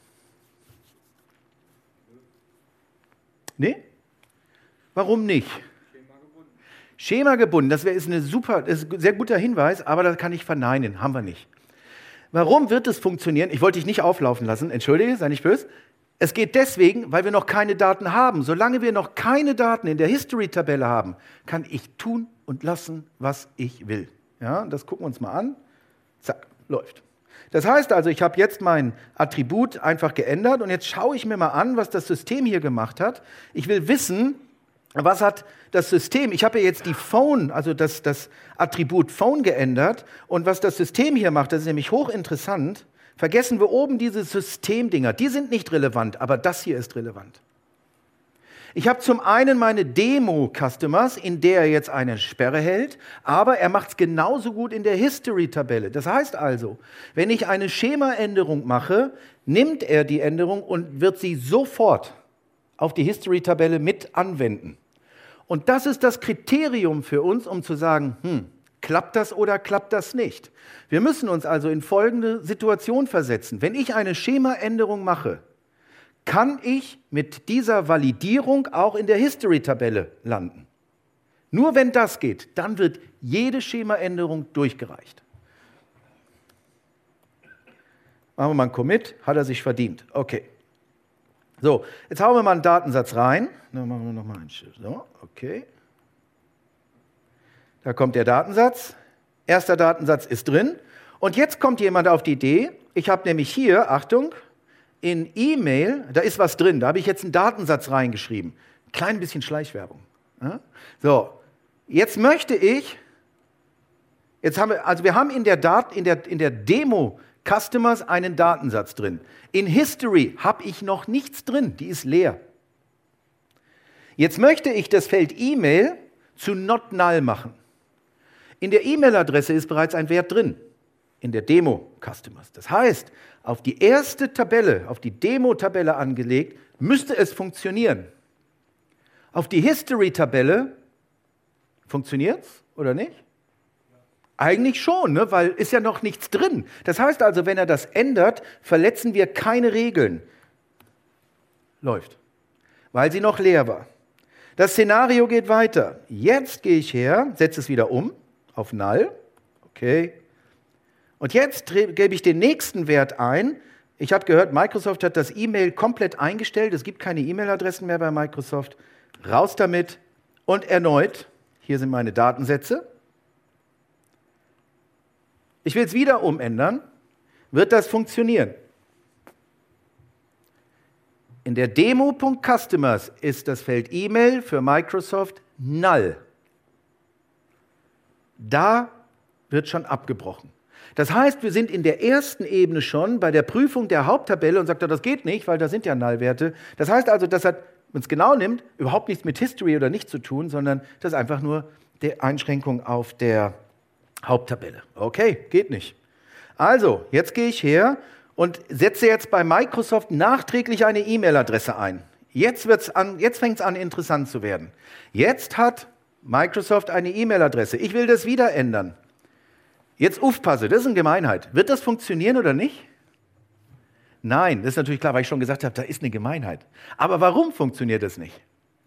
Nee? Warum nicht? Schema gebunden, das ist eine super, das ist ein sehr guter Hinweis, aber das kann ich verneinen, haben wir nicht. Warum wird es funktionieren? Ich wollte dich nicht auflaufen lassen, entschuldige, sei nicht böse. Es geht deswegen, weil wir noch keine Daten haben. Solange wir noch keine Daten in der History-Tabelle haben, kann ich tun und lassen, was ich will. Ja, das gucken wir uns mal an. Zack, läuft. Das heißt also, ich habe jetzt mein Attribut einfach geändert und jetzt schaue ich mir mal an, was das System hier gemacht hat. Ich will wissen, was hat das System, ich habe ja jetzt die Phone, also das, das Attribut Phone geändert und was das System hier macht, das ist nämlich hochinteressant. Vergessen wir oben diese Systemdinger, die sind nicht relevant, aber das hier ist relevant. Ich habe zum einen meine Demo-Customers, in der er jetzt eine Sperre hält, aber er macht es genauso gut in der History-Tabelle. Das heißt also, wenn ich eine Schemaänderung mache, nimmt er die Änderung und wird sie sofort auf die History-Tabelle mit anwenden. Und das ist das Kriterium für uns, um zu sagen, hm, klappt das oder klappt das nicht? Wir müssen uns also in folgende Situation versetzen. Wenn ich eine Schemaänderung mache, kann ich mit dieser Validierung auch in der History-Tabelle landen. Nur wenn das geht, dann wird jede Schemaänderung durchgereicht. Machen wir mal einen Commit, hat er sich verdient. Okay. So, jetzt hauen wir mal einen Datensatz rein. Dann machen wir nochmal einen Shift. So, okay. Da kommt der Datensatz. Erster Datensatz ist drin. Und jetzt kommt jemand auf die Idee, ich habe nämlich hier, Achtung, in E-Mail, da ist was drin, da habe ich jetzt einen Datensatz reingeschrieben. Klein bisschen Schleichwerbung. Ja? So, jetzt möchte ich, jetzt haben wir, also wir haben in der, Dat, in der, in der Demo Customers einen Datensatz drin. In History habe ich noch nichts drin, die ist leer. Jetzt möchte ich das Feld E-Mail zu not null machen. In der E-Mail-Adresse ist bereits ein Wert drin, in der Demo-Customers. Das heißt, auf die erste Tabelle, auf die Demo-Tabelle angelegt, müsste es funktionieren. Auf die History-Tabelle, funktioniert es oder nicht? Eigentlich schon, ne? Weil ist ja noch nichts drin. Das heißt also, wenn er das ändert, verletzen wir keine Regeln. Läuft, weil sie noch leer war. Das Szenario geht weiter. Jetzt gehe ich her, setze es wieder um auf null. Okay. Und jetzt gebe ich den nächsten Wert ein. Ich habe gehört, Microsoft hat das E-Mail komplett eingestellt. Es gibt keine E-Mail-Adressen mehr bei Microsoft. Raus damit. Und erneut, hier sind meine Datensätze. Ich will es wieder umändern. Wird das funktionieren? In der Demo.Customers ist das Feld E-Mail für Microsoft null. Da wird schon abgebrochen. Das heißt, wir sind in der ersten Ebene schon bei der Prüfung der Haupttabelle und sagt, das geht nicht, weil da sind ja Nullwerte. Das heißt also, das hat, wenn es genau nimmt, überhaupt nichts mit History oder nicht zu tun, sondern das ist einfach nur die Einschränkung auf der Haupttabelle. Okay, geht nicht. Also, jetzt gehe ich her und setze jetzt bei Microsoft nachträglich eine E-Mail-Adresse ein. Jetzt, wird's an, jetzt fängt es an, interessant zu werden. Jetzt hat Microsoft eine E-Mail-Adresse. Ich will das wieder ändern. Jetzt aufpasse, das ist eine Gemeinheit. Wird das funktionieren oder nicht? Nein, das ist natürlich klar, weil ich schon gesagt habe, da ist eine Gemeinheit. Aber warum funktioniert das nicht?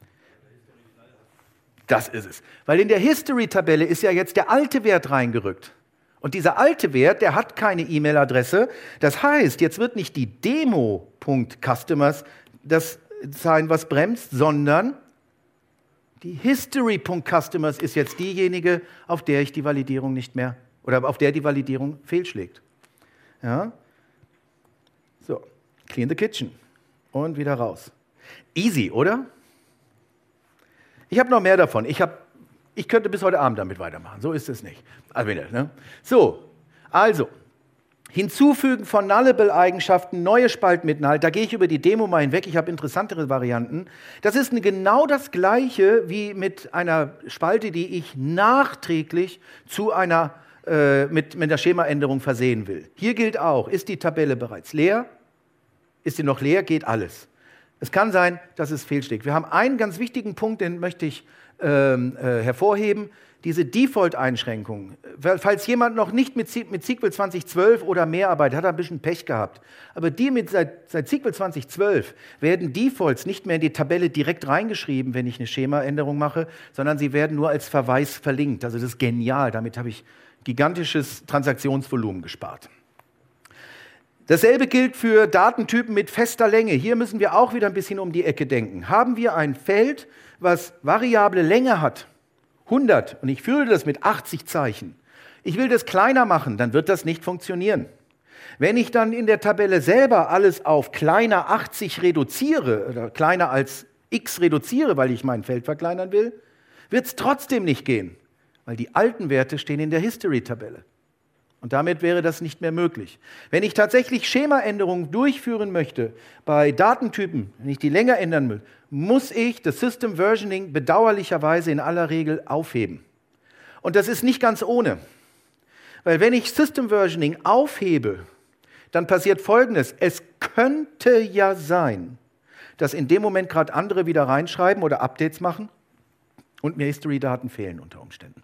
Das ist es. Weil in der History-Tabelle ist ja jetzt der alte Wert reingerückt. Und dieser alte Wert, der hat keine E-Mail-Adresse. Das heißt, jetzt wird nicht die Demo.Customers das sein, was bremst, sondern die History.Customers ist jetzt diejenige, auf der ich die Validierung nicht mehr oder auf der die Validierung fehlschlägt. Ja? So, clean the kitchen und wieder raus. Easy, oder? Ich habe noch mehr davon. Ich, hab, ich könnte bis heute Abend damit weitermachen. So ist es nicht. Also, ne? So, also, Hinzufügen von Nullable-Eigenschaften, neue Spaltmitinhalt, da gehe ich über die Demo mal hinweg, ich habe interessantere Varianten. Das ist genau das Gleiche wie mit einer Spalte, die ich nachträglich zu einer, äh, mit, mit einer Schemaänderung versehen will. Hier gilt auch, ist die Tabelle bereits leer? Ist sie noch leer? Geht alles. Es kann sein, dass es fehlschlägt. Wir haben einen ganz wichtigen Punkt, den möchte ich ähm, äh, hervorheben. Diese Default-Einschränkung. Falls jemand noch nicht mit, mit S Q L zwanzig zwölf oder mehr arbeitet, hat er ein bisschen Pech gehabt. Aber die mit seit, seit S Q L zwanzig zwölf werden Defaults nicht mehr in die Tabelle direkt reingeschrieben, wenn ich eine Schemaänderung mache, sondern sie werden nur als Verweis verlinkt. Also das ist genial. Damit habe ich gigantisches Transaktionsvolumen gespart. Dasselbe gilt für Datentypen mit fester Länge. Hier müssen wir auch wieder ein bisschen um die Ecke denken. Haben wir ein Feld, was variable Länge hat, hundert, und ich fülle das mit achtzig Zeichen. Ich will das kleiner machen, dann wird das nicht funktionieren. Wenn ich dann in der Tabelle selber alles auf kleiner achtzig reduziere, oder kleiner als x reduziere, weil ich mein Feld verkleinern will, wird es trotzdem nicht gehen, weil die alten Werte stehen in der History-Tabelle. Und damit wäre das nicht mehr möglich. Wenn ich tatsächlich Schemaänderungen durchführen möchte bei Datentypen, wenn ich die Länge ändern will, muss ich das System Versioning bedauerlicherweise in aller Regel aufheben. Und das ist nicht ganz ohne. Weil wenn ich System Versioning aufhebe, dann passiert Folgendes. Es könnte ja sein, dass in dem Moment gerade andere wieder reinschreiben oder Updates machen und mir History-Daten fehlen unter Umständen.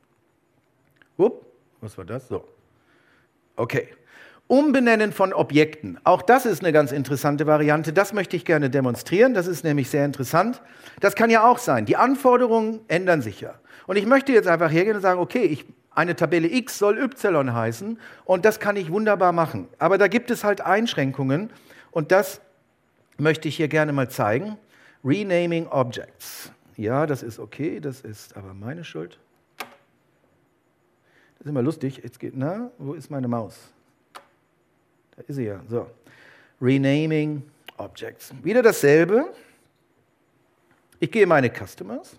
Upp, was war das? So. Okay. Umbenennen von Objekten. Auch das ist eine ganz interessante Variante. Das möchte ich gerne demonstrieren. Das ist nämlich sehr interessant. Das kann ja auch sein. Die Anforderungen ändern sich ja. Und ich möchte jetzt einfach hergehen und sagen, okay, ich, eine Tabelle X soll Y heißen und das kann ich wunderbar machen. Aber da gibt es halt Einschränkungen und das möchte ich hier gerne mal zeigen. Renaming Objects. Ja, das ist okay, das ist aber meine Schuld. Das ist immer lustig. Jetzt geht, na, wo ist meine Maus? Da ist sie ja. So. Renaming Objects. Wieder dasselbe. Ich gehe in meine Customers.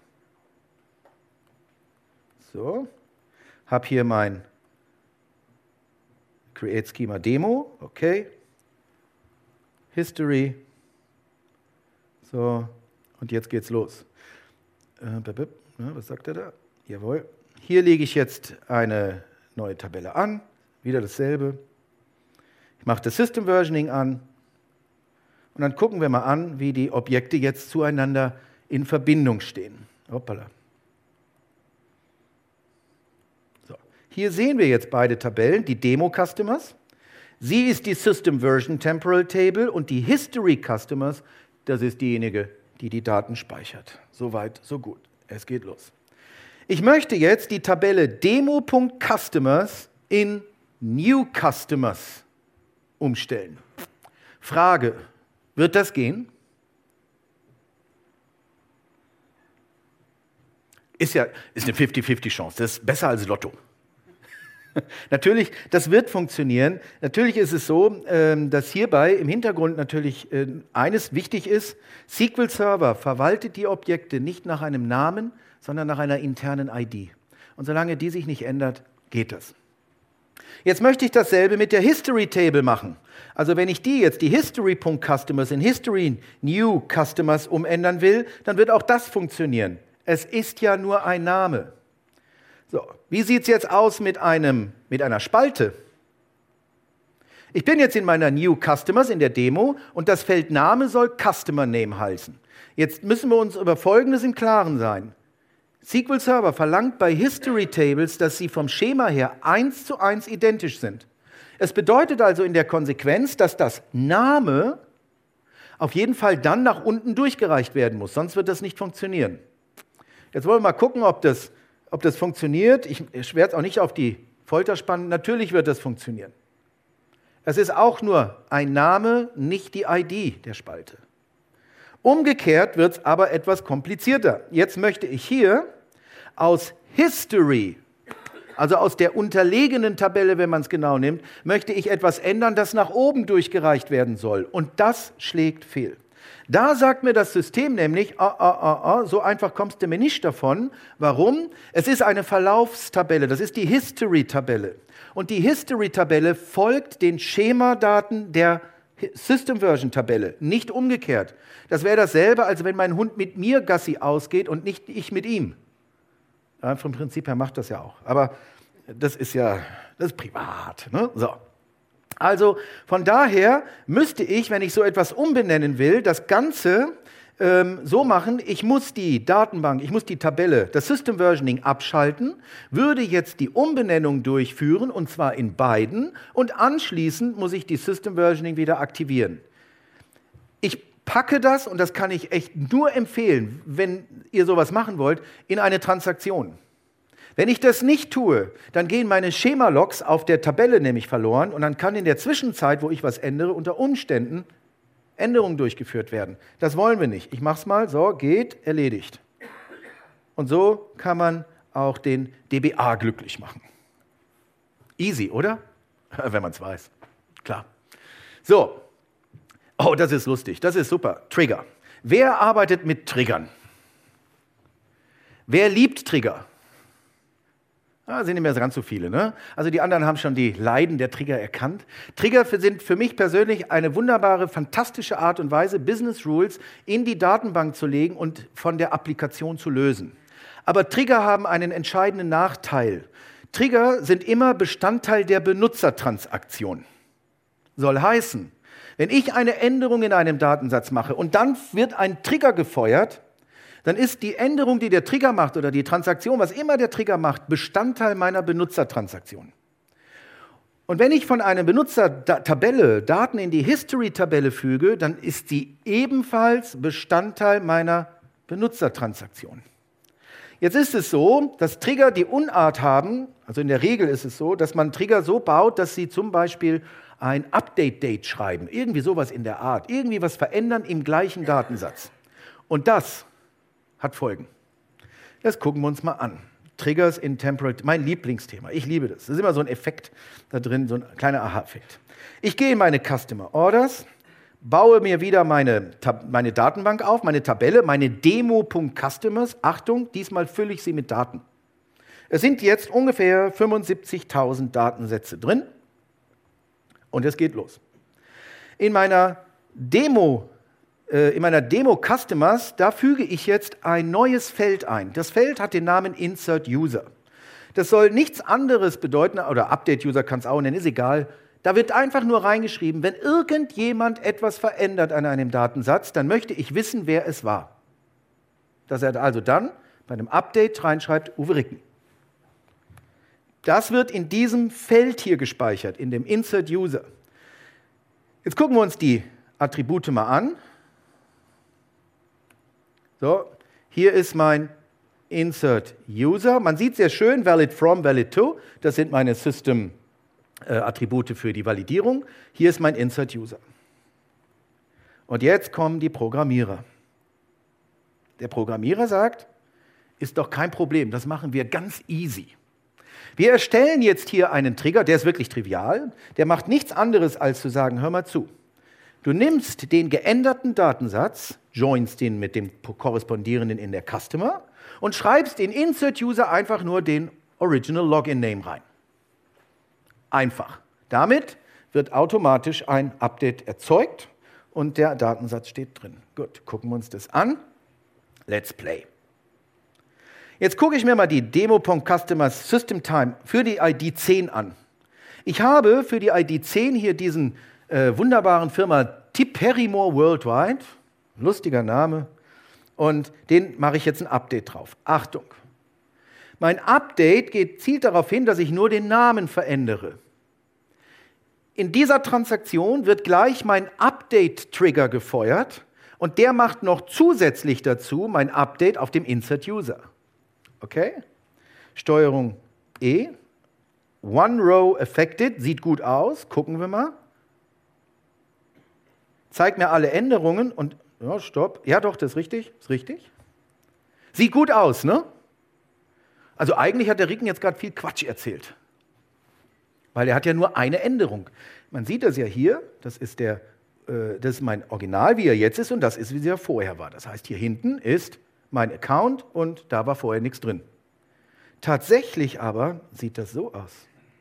So. Habe hier mein Create Schema Demo. Okay. History. So. Und jetzt geht's los. Äh, was sagt er da? Jawohl. Hier lege ich jetzt eine neue Tabelle an, wieder dasselbe. Ich mache das System Versioning an und dann gucken wir mal an, wie die Objekte jetzt zueinander in Verbindung stehen. Hoppala. So. Hier sehen wir jetzt beide Tabellen, die Demo Customers. Sie ist die System Version Temporal Table und die History Customers, das ist diejenige, die die Daten speichert. Soweit, so gut. Es geht los. Ich möchte jetzt die Tabelle Demo.Customers in New Customers umstellen. Frage, wird das gehen? Ist ja ist eine fifty fifty Chance, das ist besser als Lotto. Natürlich, das wird funktionieren. Natürlich ist es so, dass hierbei im Hintergrund natürlich eines wichtig ist. S Q L Server verwaltet die Objekte nicht nach einem Namen, sondern nach einer internen I D. Und solange die sich nicht ändert, geht das. Jetzt möchte ich dasselbe mit der History Table machen. Also wenn ich die jetzt, die History.Customers in History New Customers umändern will, dann wird auch das funktionieren. Es ist ja nur ein Name. So, wie sieht es jetzt aus mit, einem, mit einer Spalte? Ich bin jetzt in meiner New Customers in der Demo und das Feld Name soll Customer Name heißen. Jetzt müssen wir uns über Folgendes im Klaren sein. S Q L Server verlangt bei History Tables, dass sie vom Schema her eins zu eins identisch sind. Es bedeutet also in der Konsequenz, dass das Name auf jeden Fall dann nach unten durchgereicht werden muss, sonst wird das nicht funktionieren. Jetzt wollen wir mal gucken, ob das, ob das funktioniert. Ich, ich werde es auch nicht auf die Folter spannen. Natürlich wird das funktionieren. Es ist auch nur ein Name, nicht die I D der Spalte. Umgekehrt wird es aber etwas komplizierter. Jetzt möchte ich hier aus History, also aus der unterlegenen Tabelle, wenn man es genau nimmt, möchte ich etwas ändern, das nach oben durchgereicht werden soll. Und das schlägt fehl. Da sagt mir das System nämlich, ah, ah, ah, ah, so einfach kommst du mir nicht davon. Warum? Es ist eine Verlaufstabelle, das ist die History-Tabelle. Und die History-Tabelle folgt den Schemadaten der System-Version-Tabelle, nicht umgekehrt. Das wäre dasselbe, als wenn mein Hund mit mir Gassi ausgeht und nicht ich mit ihm. Ja, vom Prinzip her macht das ja auch. Aber das ist ja, das ist privat. Ne? So. Also von daher müsste ich, wenn ich so etwas umbenennen will, das Ganze ähm, so machen, ich muss die Datenbank, ich muss die Tabelle, das System Versioning abschalten, würde jetzt die Umbenennung durchführen, und zwar in beiden, und anschließend muss ich die System Versioning wieder aktivieren. Ich packe das, und das kann ich echt nur empfehlen, wenn ihr sowas machen wollt, in eine Transaktion. Wenn ich das nicht tue, dann gehen meine Schema-Logs auf der Tabelle nämlich verloren und dann kann in der Zwischenzeit, wo ich was ändere, unter Umständen Änderungen durchgeführt werden. Das wollen wir nicht. Ich mache es mal. So, geht, erledigt. Und so kann man auch den D B A glücklich machen. Easy, oder? Wenn man es weiß. Klar. So. Oh, das ist lustig. Das ist super. Trigger. Wer arbeitet mit Triggern? Wer liebt Trigger? Ah, sind nicht mehr ganz so viele, ne? Also die anderen haben schon die Leiden der Trigger erkannt. Trigger sind für mich persönlich eine wunderbare, fantastische Art und Weise, Business Rules in die Datenbank zu legen und von der Applikation zu lösen. Aber Trigger haben einen entscheidenden Nachteil. Trigger sind immer Bestandteil der Benutzertransaktion. Soll heißen, wenn ich eine Änderung in einem Datensatz mache und dann wird ein Trigger gefeuert, dann ist die Änderung, die der Trigger macht oder die Transaktion, was immer der Trigger macht, Bestandteil meiner Benutzertransaktion. Und wenn ich von einer Benutzertabelle Daten in die History-Tabelle füge, dann ist sie ebenfalls Bestandteil meiner Benutzertransaktion. Jetzt ist es so, dass Trigger die Unart haben, also in der Regel ist es so, dass man Trigger so baut, dass sie zum Beispiel ein Update-Date schreiben, irgendwie sowas in der Art, irgendwie was verändern im gleichen Datensatz. Und das hat Folgen. Das gucken wir uns mal an. Triggers in Temporal, mein Lieblingsthema. Ich liebe das. Das ist immer so ein Effekt da drin, so ein kleiner Aha-Effekt. Ich gehe in meine Customer Orders, baue mir wieder meine, meine Datenbank auf, meine Tabelle, meine Demo.Customers. Achtung, diesmal fülle ich sie mit Daten. Es sind jetzt ungefähr fünfundsiebzigtausend Datensätze drin und es geht los. In meiner Demo In meiner Demo Customers, da füge ich jetzt ein neues Feld ein. Das Feld hat den Namen Insert User. Das soll nichts anderes bedeuten, oder Update User kann es auch nennen, ist egal. Da wird einfach nur reingeschrieben, wenn irgendjemand etwas verändert an einem Datensatz, dann möchte ich wissen, wer es war. Dass er also dann bei einem Update reinschreibt, Uwe Ricken. Das wird in diesem Feld hier gespeichert, in dem Insert User. Jetzt gucken wir uns die Attribute mal an. So, hier ist mein Insert User. Man sieht sehr schön, valid from, valid to. Das sind meine System-Attribute für die Validierung. Hier ist mein Insert User. Und jetzt kommen die Programmierer. Der Programmierer sagt, ist doch kein Problem, das machen wir ganz easy. Wir erstellen jetzt hier einen Trigger, der ist wirklich trivial, der macht nichts anderes, als zu sagen, hör mal zu. Du nimmst den geänderten Datensatz, joinst den mit dem korrespondierenden in der Customer und schreibst in Insert User einfach nur den Original Login Name rein. Einfach. Damit wird automatisch ein Update erzeugt und der Datensatz steht drin. Gut, gucken wir uns das an. Let's play. Jetzt gucke ich mir mal die Demo.Customer System Time für die I D zehn an. Ich habe für die I D zehn hier diesen äh, wunderbaren Firma Tipperimore Worldwide, lustiger Name, und den mache ich jetzt ein Update drauf. Achtung, mein Update geht, zielt darauf hin, dass ich nur den Namen verändere. In dieser Transaktion wird gleich mein Update-Trigger gefeuert und der macht noch zusätzlich dazu mein Update auf dem Insert-User. Okay? Steuerung E, One Row Affected, sieht gut aus, gucken wir mal. Zeigt mir alle Änderungen und, ja, stopp, ja doch, das ist richtig, ist richtig. Sieht gut aus, ne? Also eigentlich hat der Ricken jetzt gerade viel Quatsch erzählt, weil er hat ja nur eine Änderung. Man sieht das ja hier, das ist, der, äh, das ist mein Original, wie er jetzt ist und das ist, wie er vorher war. Das heißt, hier hinten ist mein Account und da war vorher nichts drin. Tatsächlich aber sieht das so aus.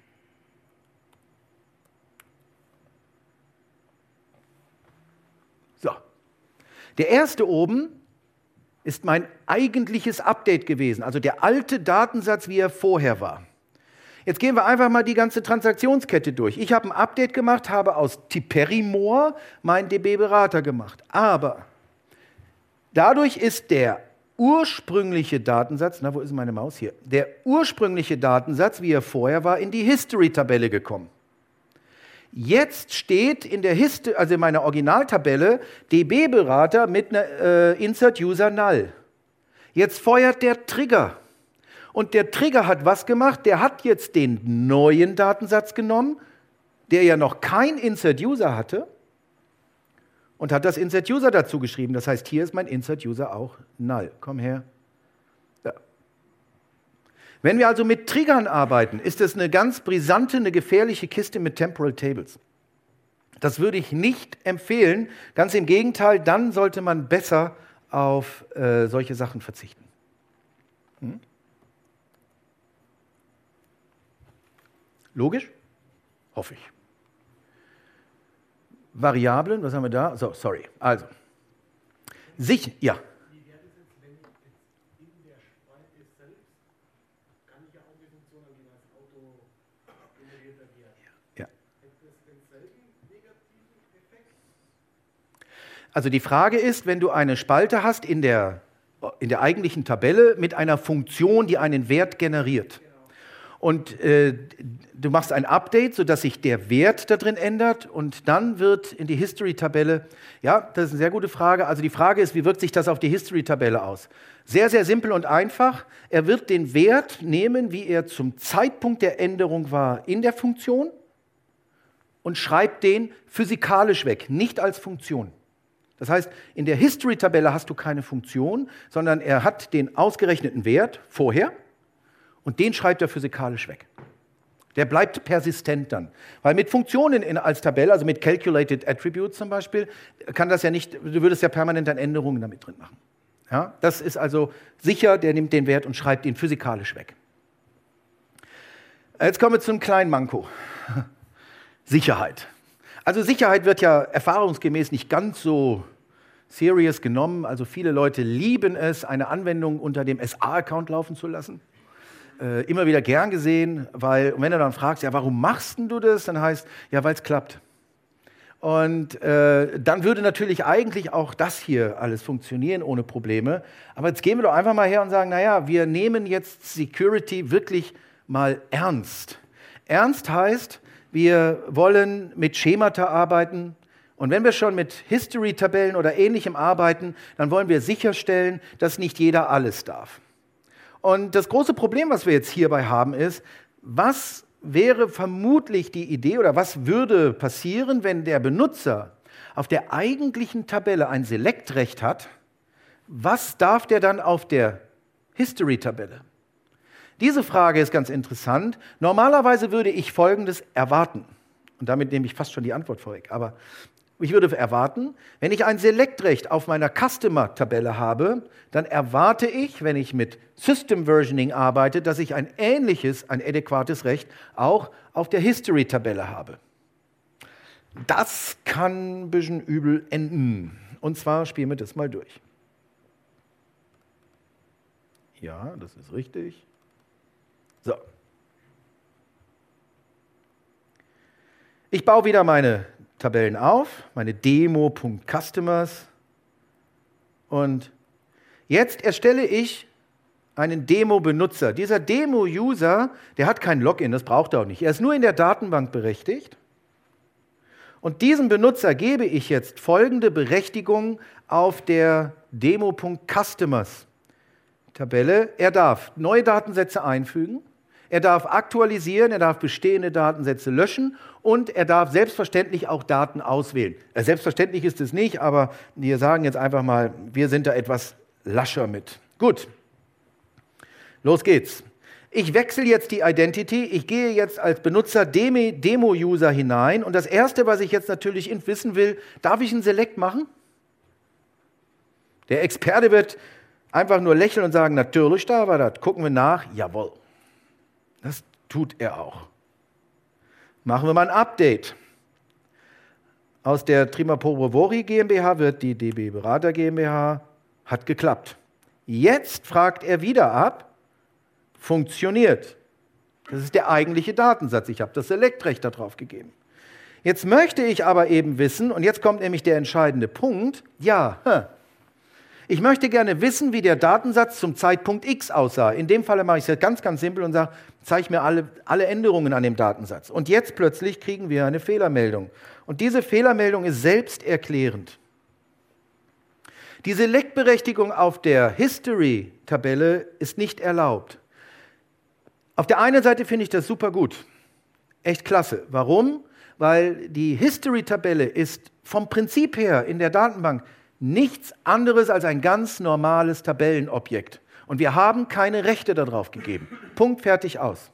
So, der erste oben ist mein eigentliches Update gewesen, also der alte Datensatz, wie er vorher war. Jetzt gehen wir einfach mal die ganze Transaktionskette durch. Ich habe ein Update gemacht, habe aus Tipperimore meinen D B-Berater gemacht. Aber dadurch ist der ursprüngliche Datensatz, na, wo ist meine Maus hier? Der ursprüngliche Datensatz, wie er vorher war, in die History-Tabelle gekommen. Jetzt steht in der History, also in meiner Originaltabelle D B-Berater mit einer äh, Insert-User-Null. Jetzt feuert der Trigger. Und der Trigger hat was gemacht? Der hat jetzt den neuen Datensatz genommen, der ja noch kein Insert-User hatte, und hat das Insert-User dazu geschrieben. Das heißt, hier ist mein Insert-User auch null. Komm her. Ja. Wenn wir also mit Triggern arbeiten, ist das eine ganz brisante, eine gefährliche Kiste mit Temporal Tables. Das würde ich nicht empfehlen. Ganz im Gegenteil, dann sollte man besser auf äh, solche Sachen verzichten. Hm? Logisch? Hoffe ich. Variablen, was haben wir da? So, sorry. Also, sich, ja. Wie wäre das jetzt, wenn ich jetzt in der Spalte selbst, kann ich ja auch die Funktion angeben als Auto generierter Wert. Ja. Hätte das denselben negativen Effekt? Also die Frage ist, wenn du eine Spalte hast in der, in der eigentlichen Tabelle mit einer Funktion, die einen Wert generiert. Und äh, du machst ein Update, sodass sich der Wert da drin ändert und dann wird in die History-Tabelle, ja, das ist eine sehr gute Frage. Also die Frage ist, wie wirkt sich das auf die History-Tabelle aus? Sehr, sehr simpel und einfach. Er wird den Wert nehmen, wie er zum Zeitpunkt der Änderung war in der Funktion und schreibt den physikalisch weg, nicht als Funktion. Das heißt, in der History-Tabelle hast du keine Funktion, sondern er hat den ausgerechneten Wert vorher, und den schreibt er physikalisch weg. Der bleibt persistent dann. Weil mit Funktionen in, als Tabelle, also mit Calculated Attributes zum Beispiel, kann das ja nicht, du würdest ja permanent dann Änderungen damit drin machen. Ja, das ist also sicher, der nimmt den Wert und schreibt ihn physikalisch weg. Jetzt kommen wir zum kleinen Manko. Sicherheit. Also Sicherheit wird ja erfahrungsgemäß nicht ganz so serious genommen. Also viele Leute lieben es, eine Anwendung unter dem S A-Account laufen zu lassen. Äh, immer wieder gern gesehen, weil, und wenn du dann fragst, ja, warum machst du das? Dann heißt, ja, weil es klappt. Und äh, dann würde natürlich eigentlich auch das hier alles funktionieren ohne Probleme. Aber jetzt gehen wir doch einfach mal her und sagen, naja, wir nehmen jetzt Security wirklich mal ernst. Ernst heißt, wir wollen mit Schemata arbeiten. Und wenn wir schon mit History-Tabellen oder Ähnlichem arbeiten, dann wollen wir sicherstellen, dass nicht jeder alles darf. Und das große Problem, was wir jetzt hierbei haben, ist, was wäre vermutlich die Idee oder was würde passieren, wenn der Benutzer auf der eigentlichen Tabelle ein Select-Recht hat? Was darf der dann auf der History-Tabelle? Diese Frage ist ganz interessant. Normalerweise würde ich Folgendes erwarten. Und damit nehme ich fast schon die Antwort vorweg. Aber ich würde erwarten, wenn ich ein Select-Recht auf meiner Customer-Tabelle habe, dann erwarte ich, wenn ich mit System Versioning arbeite, dass ich ein ähnliches, ein adäquates Recht auch auf der History-Tabelle habe. Das kann ein bisschen übel enden. Und zwar spielen wir das mal durch. Ja, das ist richtig. So. Ich baue wieder meine Tabellen auf, meine Demo.Customers. Und jetzt erstelle ich einen Demo-Benutzer. Dieser Demo-User, der hat kein Login, das braucht er auch nicht. Er ist nur in der Datenbank berechtigt. Und diesem Benutzer gebe ich jetzt folgende Berechtigung auf der Demo.Customers Tabelle. Er darf neue Datensätze einfügen, er darf aktualisieren, er darf bestehende Datensätze löschen und er darf selbstverständlich auch Daten auswählen. Selbstverständlich ist es nicht, aber wir sagen jetzt einfach mal, wir sind da etwas lascher mit. Gut, los geht's. Ich wechsle jetzt die Identity, ich gehe jetzt als Benutzer Demo-User hinein und das Erste, was ich jetzt natürlich wissen will, darf ich einen Select machen? Der Experte wird einfach nur lächeln und sagen, natürlich darf er das. Gucken wir nach, jawohl. Das tut er auch. Machen wir mal ein Update. Aus der Trimapur-Brovori GmbH wird die D B Berater GmbH, hat geklappt. Jetzt fragt er wieder ab, funktioniert. Das ist der eigentliche Datensatz. Ich habe das Select-Recht darauf gegeben. Jetzt möchte ich aber eben wissen, und jetzt kommt nämlich der entscheidende Punkt, ja, ich möchte gerne wissen, wie der Datensatz zum Zeitpunkt X aussah. In dem Fall mache ich es jetzt ganz, ganz simpel und sage, zeige mir alle, alle Änderungen an dem Datensatz. Und jetzt plötzlich kriegen wir eine Fehlermeldung. Und diese Fehlermeldung ist selbsterklärend. Die Select-Berechtigung auf der History-Tabelle ist nicht erlaubt. Auf der einen Seite finde ich das super gut. Echt klasse. Warum? Weil die History-Tabelle ist vom Prinzip her in der Datenbank nichts anderes als ein ganz normales Tabellenobjekt. Und wir haben keine Rechte darauf gegeben. Punkt, fertig, aus.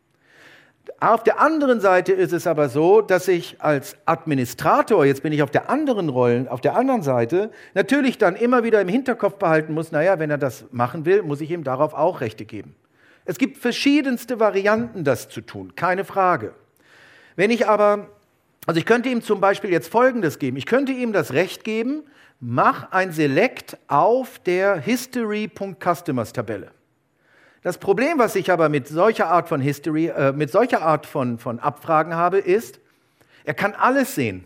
Auf der anderen Seite ist es aber so, dass ich als Administrator, jetzt bin ich auf der anderen Rollen, auf der anderen Seite, natürlich dann immer wieder im Hinterkopf behalten muss, naja, wenn er das machen will, muss ich ihm darauf auch Rechte geben. Es gibt verschiedenste Varianten, das zu tun, keine Frage. Wenn ich aber, also ich könnte ihm zum Beispiel jetzt Folgendes geben, ich könnte ihm das Recht geben, mach ein Select auf der History.Customers-Tabelle. Das Problem, was ich aber mit solcher Art von History, äh, mit solcher Art von, von Abfragen habe, ist, er kann alles sehen.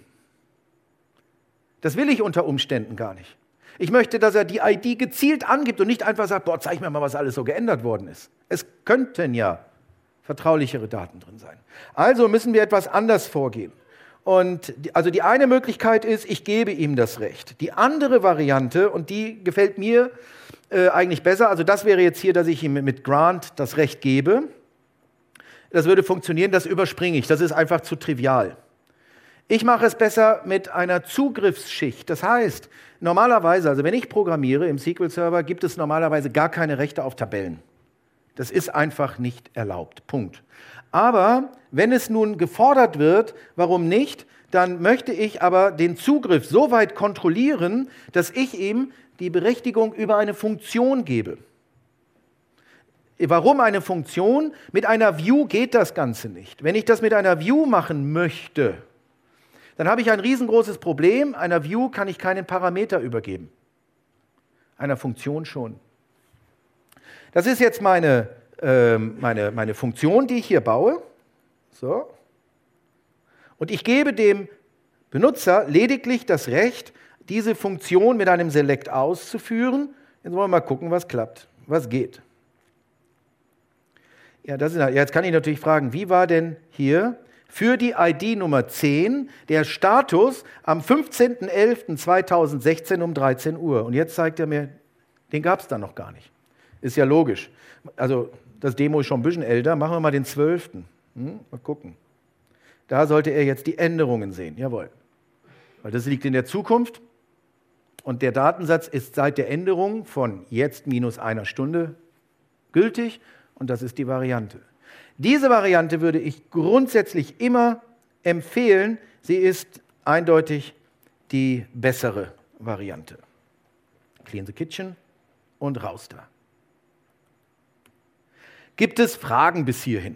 Das will ich unter Umständen gar nicht. Ich möchte, dass er die I D gezielt angibt und nicht einfach sagt, boah, zeig mir mal, was alles so geändert worden ist. Es könnten ja vertraulichere Daten drin sein. Also müssen wir etwas anders vorgehen. Und die, also die eine Möglichkeit ist, ich gebe ihm das Recht. Die andere Variante, und die gefällt mir äh, eigentlich besser, also das wäre jetzt hier, dass ich ihm mit Grant das Recht gebe. Das würde funktionieren, das überspringe ich, das ist einfach zu trivial. Ich mache es besser mit einer Zugriffsschicht. Das heißt, normalerweise, also wenn ich programmiere im S Q L-Server, gibt es normalerweise gar keine Rechte auf Tabellen. Das ist einfach nicht erlaubt. Punkt. Aber wenn es nun gefordert wird, warum nicht, dann möchte ich aber den Zugriff so weit kontrollieren, dass ich ihm die Berechtigung über eine Funktion gebe. Warum eine Funktion? Mit einer View geht das Ganze nicht. Wenn ich das mit einer View machen möchte, dann habe ich ein riesengroßes Problem. Einer View kann ich keinen Parameter übergeben. Einer Funktion schon. Das ist jetzt meine, äh, meine, meine Funktion, die ich hier baue. So. Und ich gebe dem Benutzer lediglich das Recht, diese Funktion mit einem Select auszuführen. Jetzt wollen wir mal gucken, was klappt, was geht. Ja, das ist, jetzt kann ich natürlich fragen, wie war denn hier für die I D Nummer zehn der Status am fünfzehnten elften zweitausendsechzehn um dreizehn Uhr? Und jetzt zeigt er mir, den gab es da noch gar nicht. Ist ja logisch. Also das Demo ist schon ein bisschen älter. Machen wir mal den zwölften Hm? Mal gucken. Da sollte er jetzt die Änderungen sehen. Jawohl. Weil das liegt in der Zukunft. Und der Datensatz ist seit der Änderung von jetzt minus einer Stunde gültig. und das ist die Variante. Diese Variante würde ich grundsätzlich immer empfehlen. Sie ist eindeutig die bessere Variante. Clean the kitchen und raus da. Gibt es Fragen bis hierhin?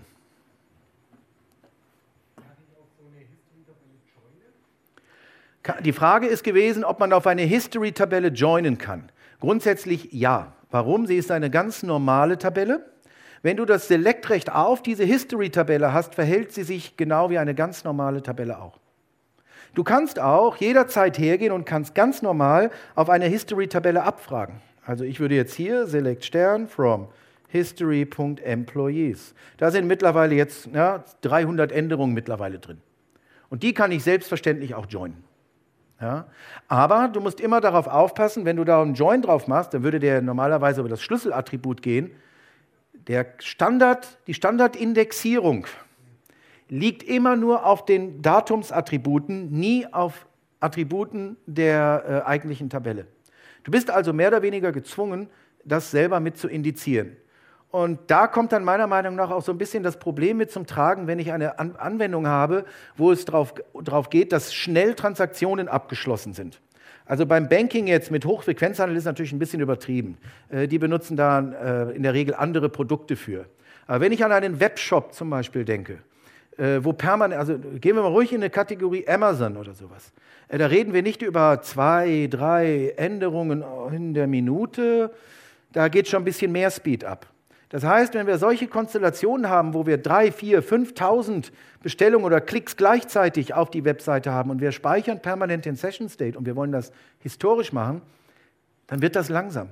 Die Frage ist gewesen, ob man auf eine History-Tabelle joinen kann. Grundsätzlich ja. Warum? Sie ist eine ganz normale Tabelle. Wenn du das Select-Recht auf diese History-Tabelle hast, verhält sie sich genau wie eine ganz normale Tabelle auch. Du kannst auch jederzeit hergehen und kannst ganz normal auf eine History-Tabelle abfragen. Also ich würde jetzt hier Select Stern from history.employees. Da sind mittlerweile jetzt ja, dreihundert Änderungen mittlerweile drin. Und die kann ich selbstverständlich auch joinen. Ja? Aber du musst immer darauf aufpassen, wenn du da einen Join drauf machst, dann würde der normalerweise über das Schlüsselattribut gehen. Der Standard, die Standardindexierung liegt immer nur auf den Datumsattributen, nie auf Attributen der äh, eigentlichen Tabelle. Du bist also mehr oder weniger gezwungen, das selber mit zu indizieren. Und da kommt dann meiner Meinung nach auch so ein bisschen das Problem mit zum Tragen, wenn ich eine An- Anwendung habe, wo es darauf drauf geht, dass schnell Transaktionen abgeschlossen sind. Also beim Banking jetzt mit Hochfrequenzhandel ist natürlich ein bisschen übertrieben. Äh, die benutzen da äh, in der Regel andere Produkte für. Aber wenn ich an einen Webshop zum Beispiel denke, äh, wo permanent, also gehen wir mal ruhig in eine Kategorie Amazon oder sowas. Äh, da reden wir nicht über zwei, drei Änderungen in der Minute. Da geht schon ein bisschen mehr Speed ab. Das heißt, wenn wir solche Konstellationen haben, wo wir drei, vier, fünftausend Bestellungen oder Klicks gleichzeitig auf die Webseite haben und wir speichern permanent den Session State und wir wollen das historisch machen, dann wird das langsam.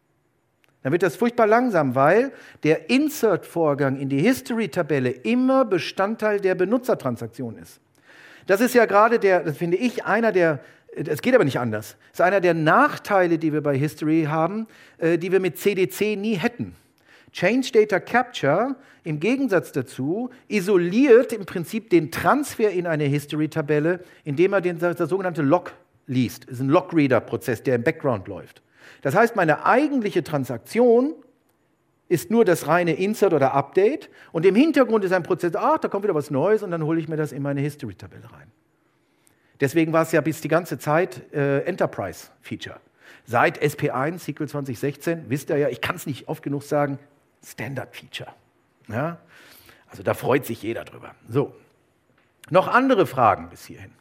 Dann wird das furchtbar langsam, weil der Insert-Vorgang in die History-Tabelle immer Bestandteil der Benutzertransaktion ist. Das ist ja gerade der, das finde ich, einer der, es geht aber nicht anders, das ist einer der Nachteile, die wir bei History haben, die wir mit C D C nie hätten. Change Data Capture im Gegensatz dazu isoliert im Prinzip den Transfer in eine History-Tabelle, indem er den, das sogenannte Log liest. Das ist ein Log-Reader-Prozess, der im Background läuft. Das heißt, meine eigentliche Transaktion ist nur das reine Insert oder Update und im Hintergrund ist ein Prozess, ach, da kommt wieder was Neues und dann hole ich mir das in meine History-Tabelle rein. Deswegen war es ja bis die ganze Zeit äh, Enterprise-Feature. Seit S P eins, S Q L zwanzig sechzehn, wisst ihr ja, ich kann es nicht oft genug sagen, Standard-Feature. Ja? Also da freut sich jeder drüber. So, noch andere Fragen bis hierhin?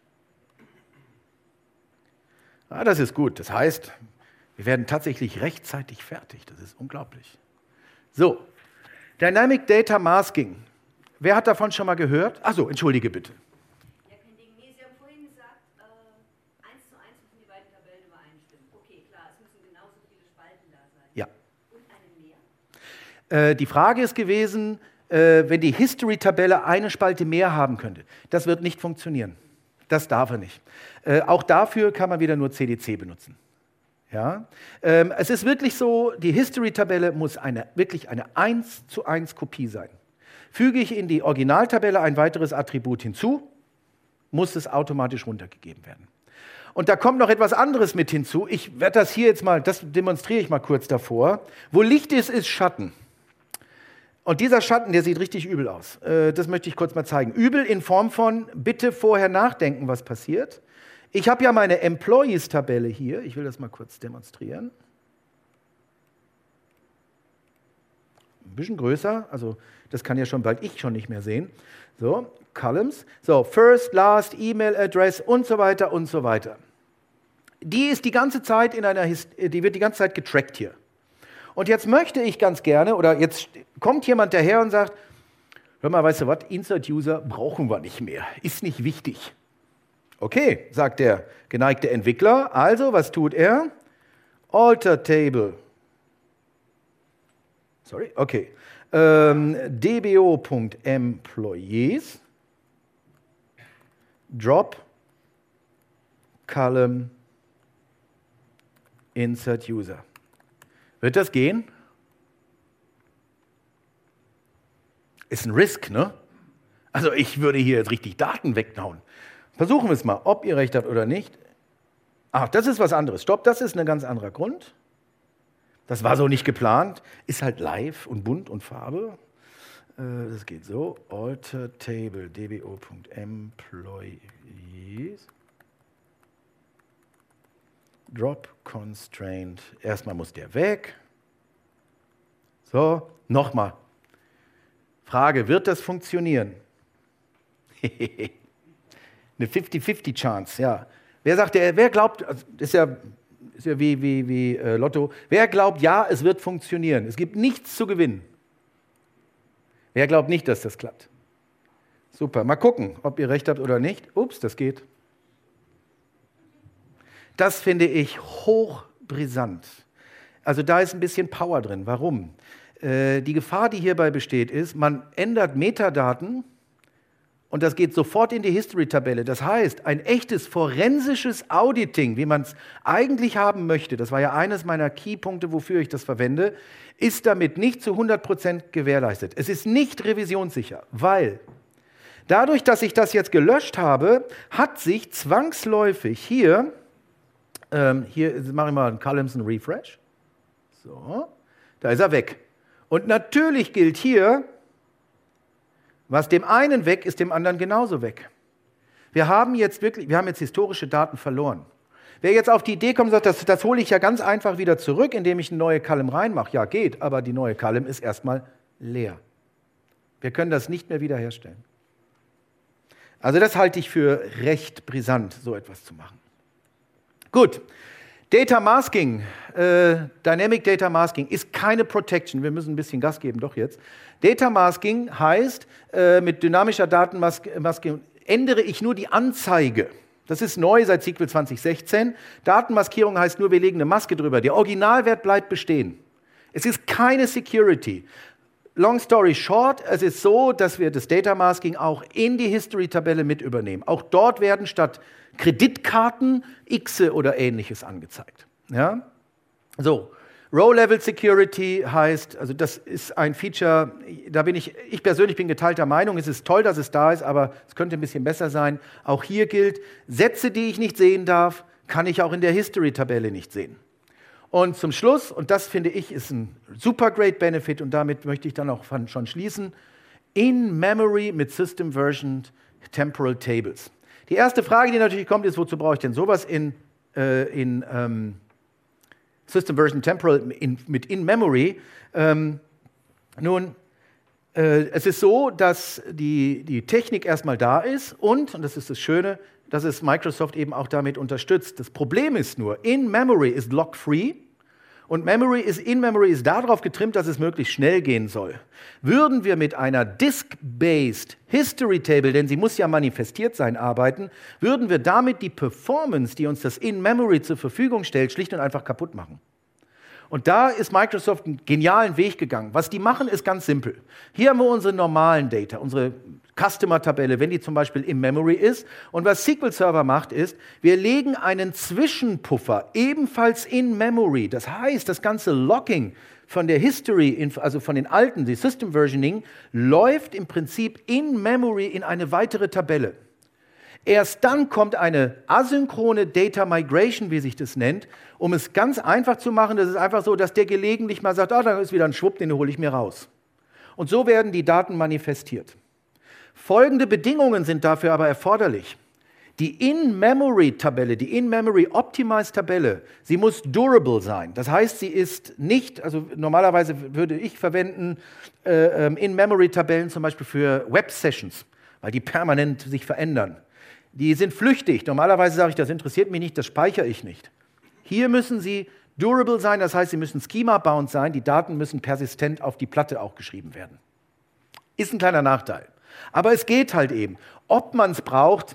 Ah, das ist gut. Das heißt, wir werden tatsächlich rechtzeitig fertig. Das ist unglaublich. So, Dynamic Data Masking. Wer hat davon schon mal gehört? Ach so, entschuldige bitte. Ja, kein Ding. Nee, Sie haben vorhin gesagt, äh, eins zu eins müssen die beiden Tabellen übereinstimmen. Okay, klar, es müssen genauso viele Spalten da sein. Ja. Und eine mehr? Äh, die Frage ist gewesen, äh, wenn die History-Tabelle eine Spalte mehr haben könnte. Das wird nicht funktionieren. Das darf er nicht. Äh, auch dafür kann man wieder nur C D C benutzen. Ja? Ähm, es ist wirklich so, die History-Tabelle muss eine, wirklich eine eins zu eins Kopie sein. Füge ich in die Originaltabelle ein weiteres Attribut hinzu, muss es automatisch runtergegeben werden. Und da kommt noch etwas anderes mit hinzu. Ich werde das hier jetzt mal, das demonstriere ich mal kurz davor. Wo Licht ist, ist Schatten. Und dieser Schatten, der sieht richtig übel aus. Äh, das möchte ich kurz mal zeigen. Übel in Form von, bitte vorher nachdenken, was passiert. Ich habe ja meine Employees-Tabelle hier. Ich will das mal kurz demonstrieren. Ein bisschen größer, also das kann ja schon bald ich schon nicht mehr sehen. So, Columns. So, First, Last, E-Mail Address und so weiter und so weiter. Die ist die ganze Zeit in einer, Hist- die wird die ganze Zeit getrackt hier. Und jetzt möchte ich ganz gerne, oder jetzt kommt jemand daher und sagt, hör mal, weißt du was, Insert-User brauchen wir nicht mehr, ist nicht wichtig. Okay, sagt der geneigte Entwickler, also was tut er? Alter Table. Sorry, okay. Ähm, dbo.employees drop column insert user. Wird das gehen? Ist ein Risk, ne? Also ich würde hier jetzt richtig Daten weghauen. Versuchen wir es mal, ob ihr recht habt oder nicht. Ach, das ist was anderes. Stopp, das ist ein ganz anderer Grund. Das war so nicht geplant. Ist halt live und bunt und Farbe. Äh, das geht so. Alter Table, dbo.employees. Drop Constraint. Erstmal muss der weg. So, nochmal. Frage, wird das funktionieren? Eine fifty fifty Chance, ja. Wer sagt, wer glaubt, das ist ja, ist ja wie, wie, wie äh, Lotto, wer glaubt, ja, es wird funktionieren? Es gibt nichts zu gewinnen. Wer glaubt nicht, dass das klappt? Super, mal gucken, ob ihr recht habt oder nicht. Ups, das geht. Das finde ich hochbrisant. Also da ist ein bisschen Power drin. Warum? Äh, die Gefahr, die hierbei besteht, ist, man ändert Metadaten und das geht sofort in die History-Tabelle. Das heißt, ein echtes forensisches Auditing, wie man es eigentlich haben möchte, das war ja eines meiner Keypunkte, wofür ich das verwende, ist damit nicht zu hundert Prozent gewährleistet. Es ist nicht revisionssicher, weil dadurch, dass ich das jetzt gelöscht habe, hat sich zwangsläufig hier, ähm, hier mache ich mal einen Columns Refresh, so, da ist er weg. Und natürlich gilt hier, was dem einen weg ist, dem anderen genauso weg. Wir haben jetzt wirklich, wir haben jetzt historische Daten verloren. Wer jetzt auf die Idee kommt und sagt, das, das hole ich ja ganz einfach wieder zurück, indem ich eine neue Column reinmache, ja geht, aber die neue Column ist erstmal leer. Wir können das nicht mehr wiederherstellen. Also das halte ich für recht brisant, so etwas zu machen. Gut. Data Masking, äh, Dynamic Data Masking ist keine Protection. Wir müssen ein bisschen Gas geben, doch jetzt. Data Masking heißt, äh, mit dynamischer Datenmasking ändere ich nur die Anzeige. Das ist neu seit S Q L zwanzig sechzehn. Datenmaskierung heißt nur, wir legen eine Maske drüber. Der Originalwert bleibt bestehen. Es ist keine Security. Long story short, es ist so, dass wir das Data Masking auch in die History-Tabelle mit übernehmen. Auch dort werden statt Kreditkarten Xe oder Ähnliches angezeigt. Ja? So, Row-Level Security heißt, also das ist ein Feature, da bin ich, ich persönlich bin geteilter Meinung, es ist toll, dass es da ist, aber es könnte ein bisschen besser sein. Auch hier gilt, Sätze, die ich nicht sehen darf, kann ich auch in der History-Tabelle nicht sehen. Und zum Schluss, und das finde ich ist ein super great Benefit und damit möchte ich dann auch schon schließen, In-Memory mit System Version Temporal Tables. Die erste Frage, die natürlich kommt, ist, wozu brauche ich denn sowas in, äh, in ähm, System Version Temporal in, mit In-Memory? Ähm, nun, äh, es ist so, dass die, die Technik erstmal da ist und, und das ist das Schöne, dass es Microsoft eben auch damit unterstützt. Das Problem ist nur, In-Memory ist lock-free und Memory ist, In-Memory ist darauf getrimmt, dass es möglichst schnell gehen soll. Würden wir mit einer Disk-Based History Table, denn sie muss ja manifestiert sein, arbeiten, würden wir damit die Performance, die uns das In-Memory zur Verfügung stellt, schlicht und einfach kaputt machen. Und da ist Microsoft einen genialen Weg gegangen. Was die machen, ist ganz simpel. Hier haben wir unsere normalen Data, unsere Customer-Tabelle, wenn die zum Beispiel im Memory ist. Und was S Q L Server macht, ist, wir legen einen Zwischenpuffer ebenfalls in Memory. Das heißt, das ganze Locking von der History, also von den alten, die System Versioning, läuft im Prinzip in Memory in eine weitere Tabelle. Erst dann kommt eine asynchrone Data Migration, wie sich das nennt, um es ganz einfach zu machen. Das ist einfach so, dass der gelegentlich mal sagt, ah, da ist wieder ein Schwupp, den hole ich mir raus. Und so werden die Daten manifestiert. Folgende Bedingungen sind dafür aber erforderlich. Die In-Memory-Tabelle, die In-Memory-Optimized-Tabelle, sie muss durable sein. Das heißt, sie ist nicht, also normalerweise würde ich verwenden äh, In-Memory-Tabellen zum Beispiel für Web-Sessions, weil die permanent sich verändern. Die sind flüchtig. Normalerweise sage ich, das interessiert mich nicht, das speichere ich nicht. Hier müssen sie durable sein, das heißt, sie müssen schema-bound sein, die Daten müssen persistent auf die Platte auch geschrieben werden. Ist ein kleiner Nachteil. Aber es geht halt eben. Ob man es braucht,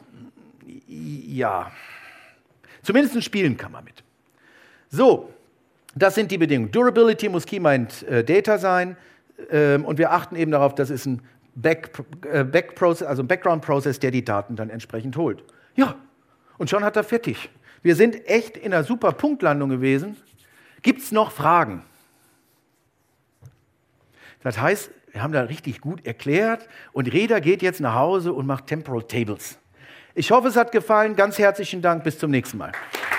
ja. Zumindest spielen kann man mit. So, das sind die Bedingungen. Durability muss Key-Mind äh, Data sein ähm, und wir achten eben darauf, dass es ein Back, äh, Back Process, also ein Background-Process, der die Daten dann entsprechend holt. Ja, und schon hat er fertig. Wir sind echt in einer super Punktlandung gewesen. Gibt es noch Fragen? Das heißt, wir haben da richtig gut erklärt und Reda geht jetzt nach Hause und macht Temporal Tables. Ich hoffe, es hat gefallen. Ganz herzlichen Dank. Bis zum nächsten Mal.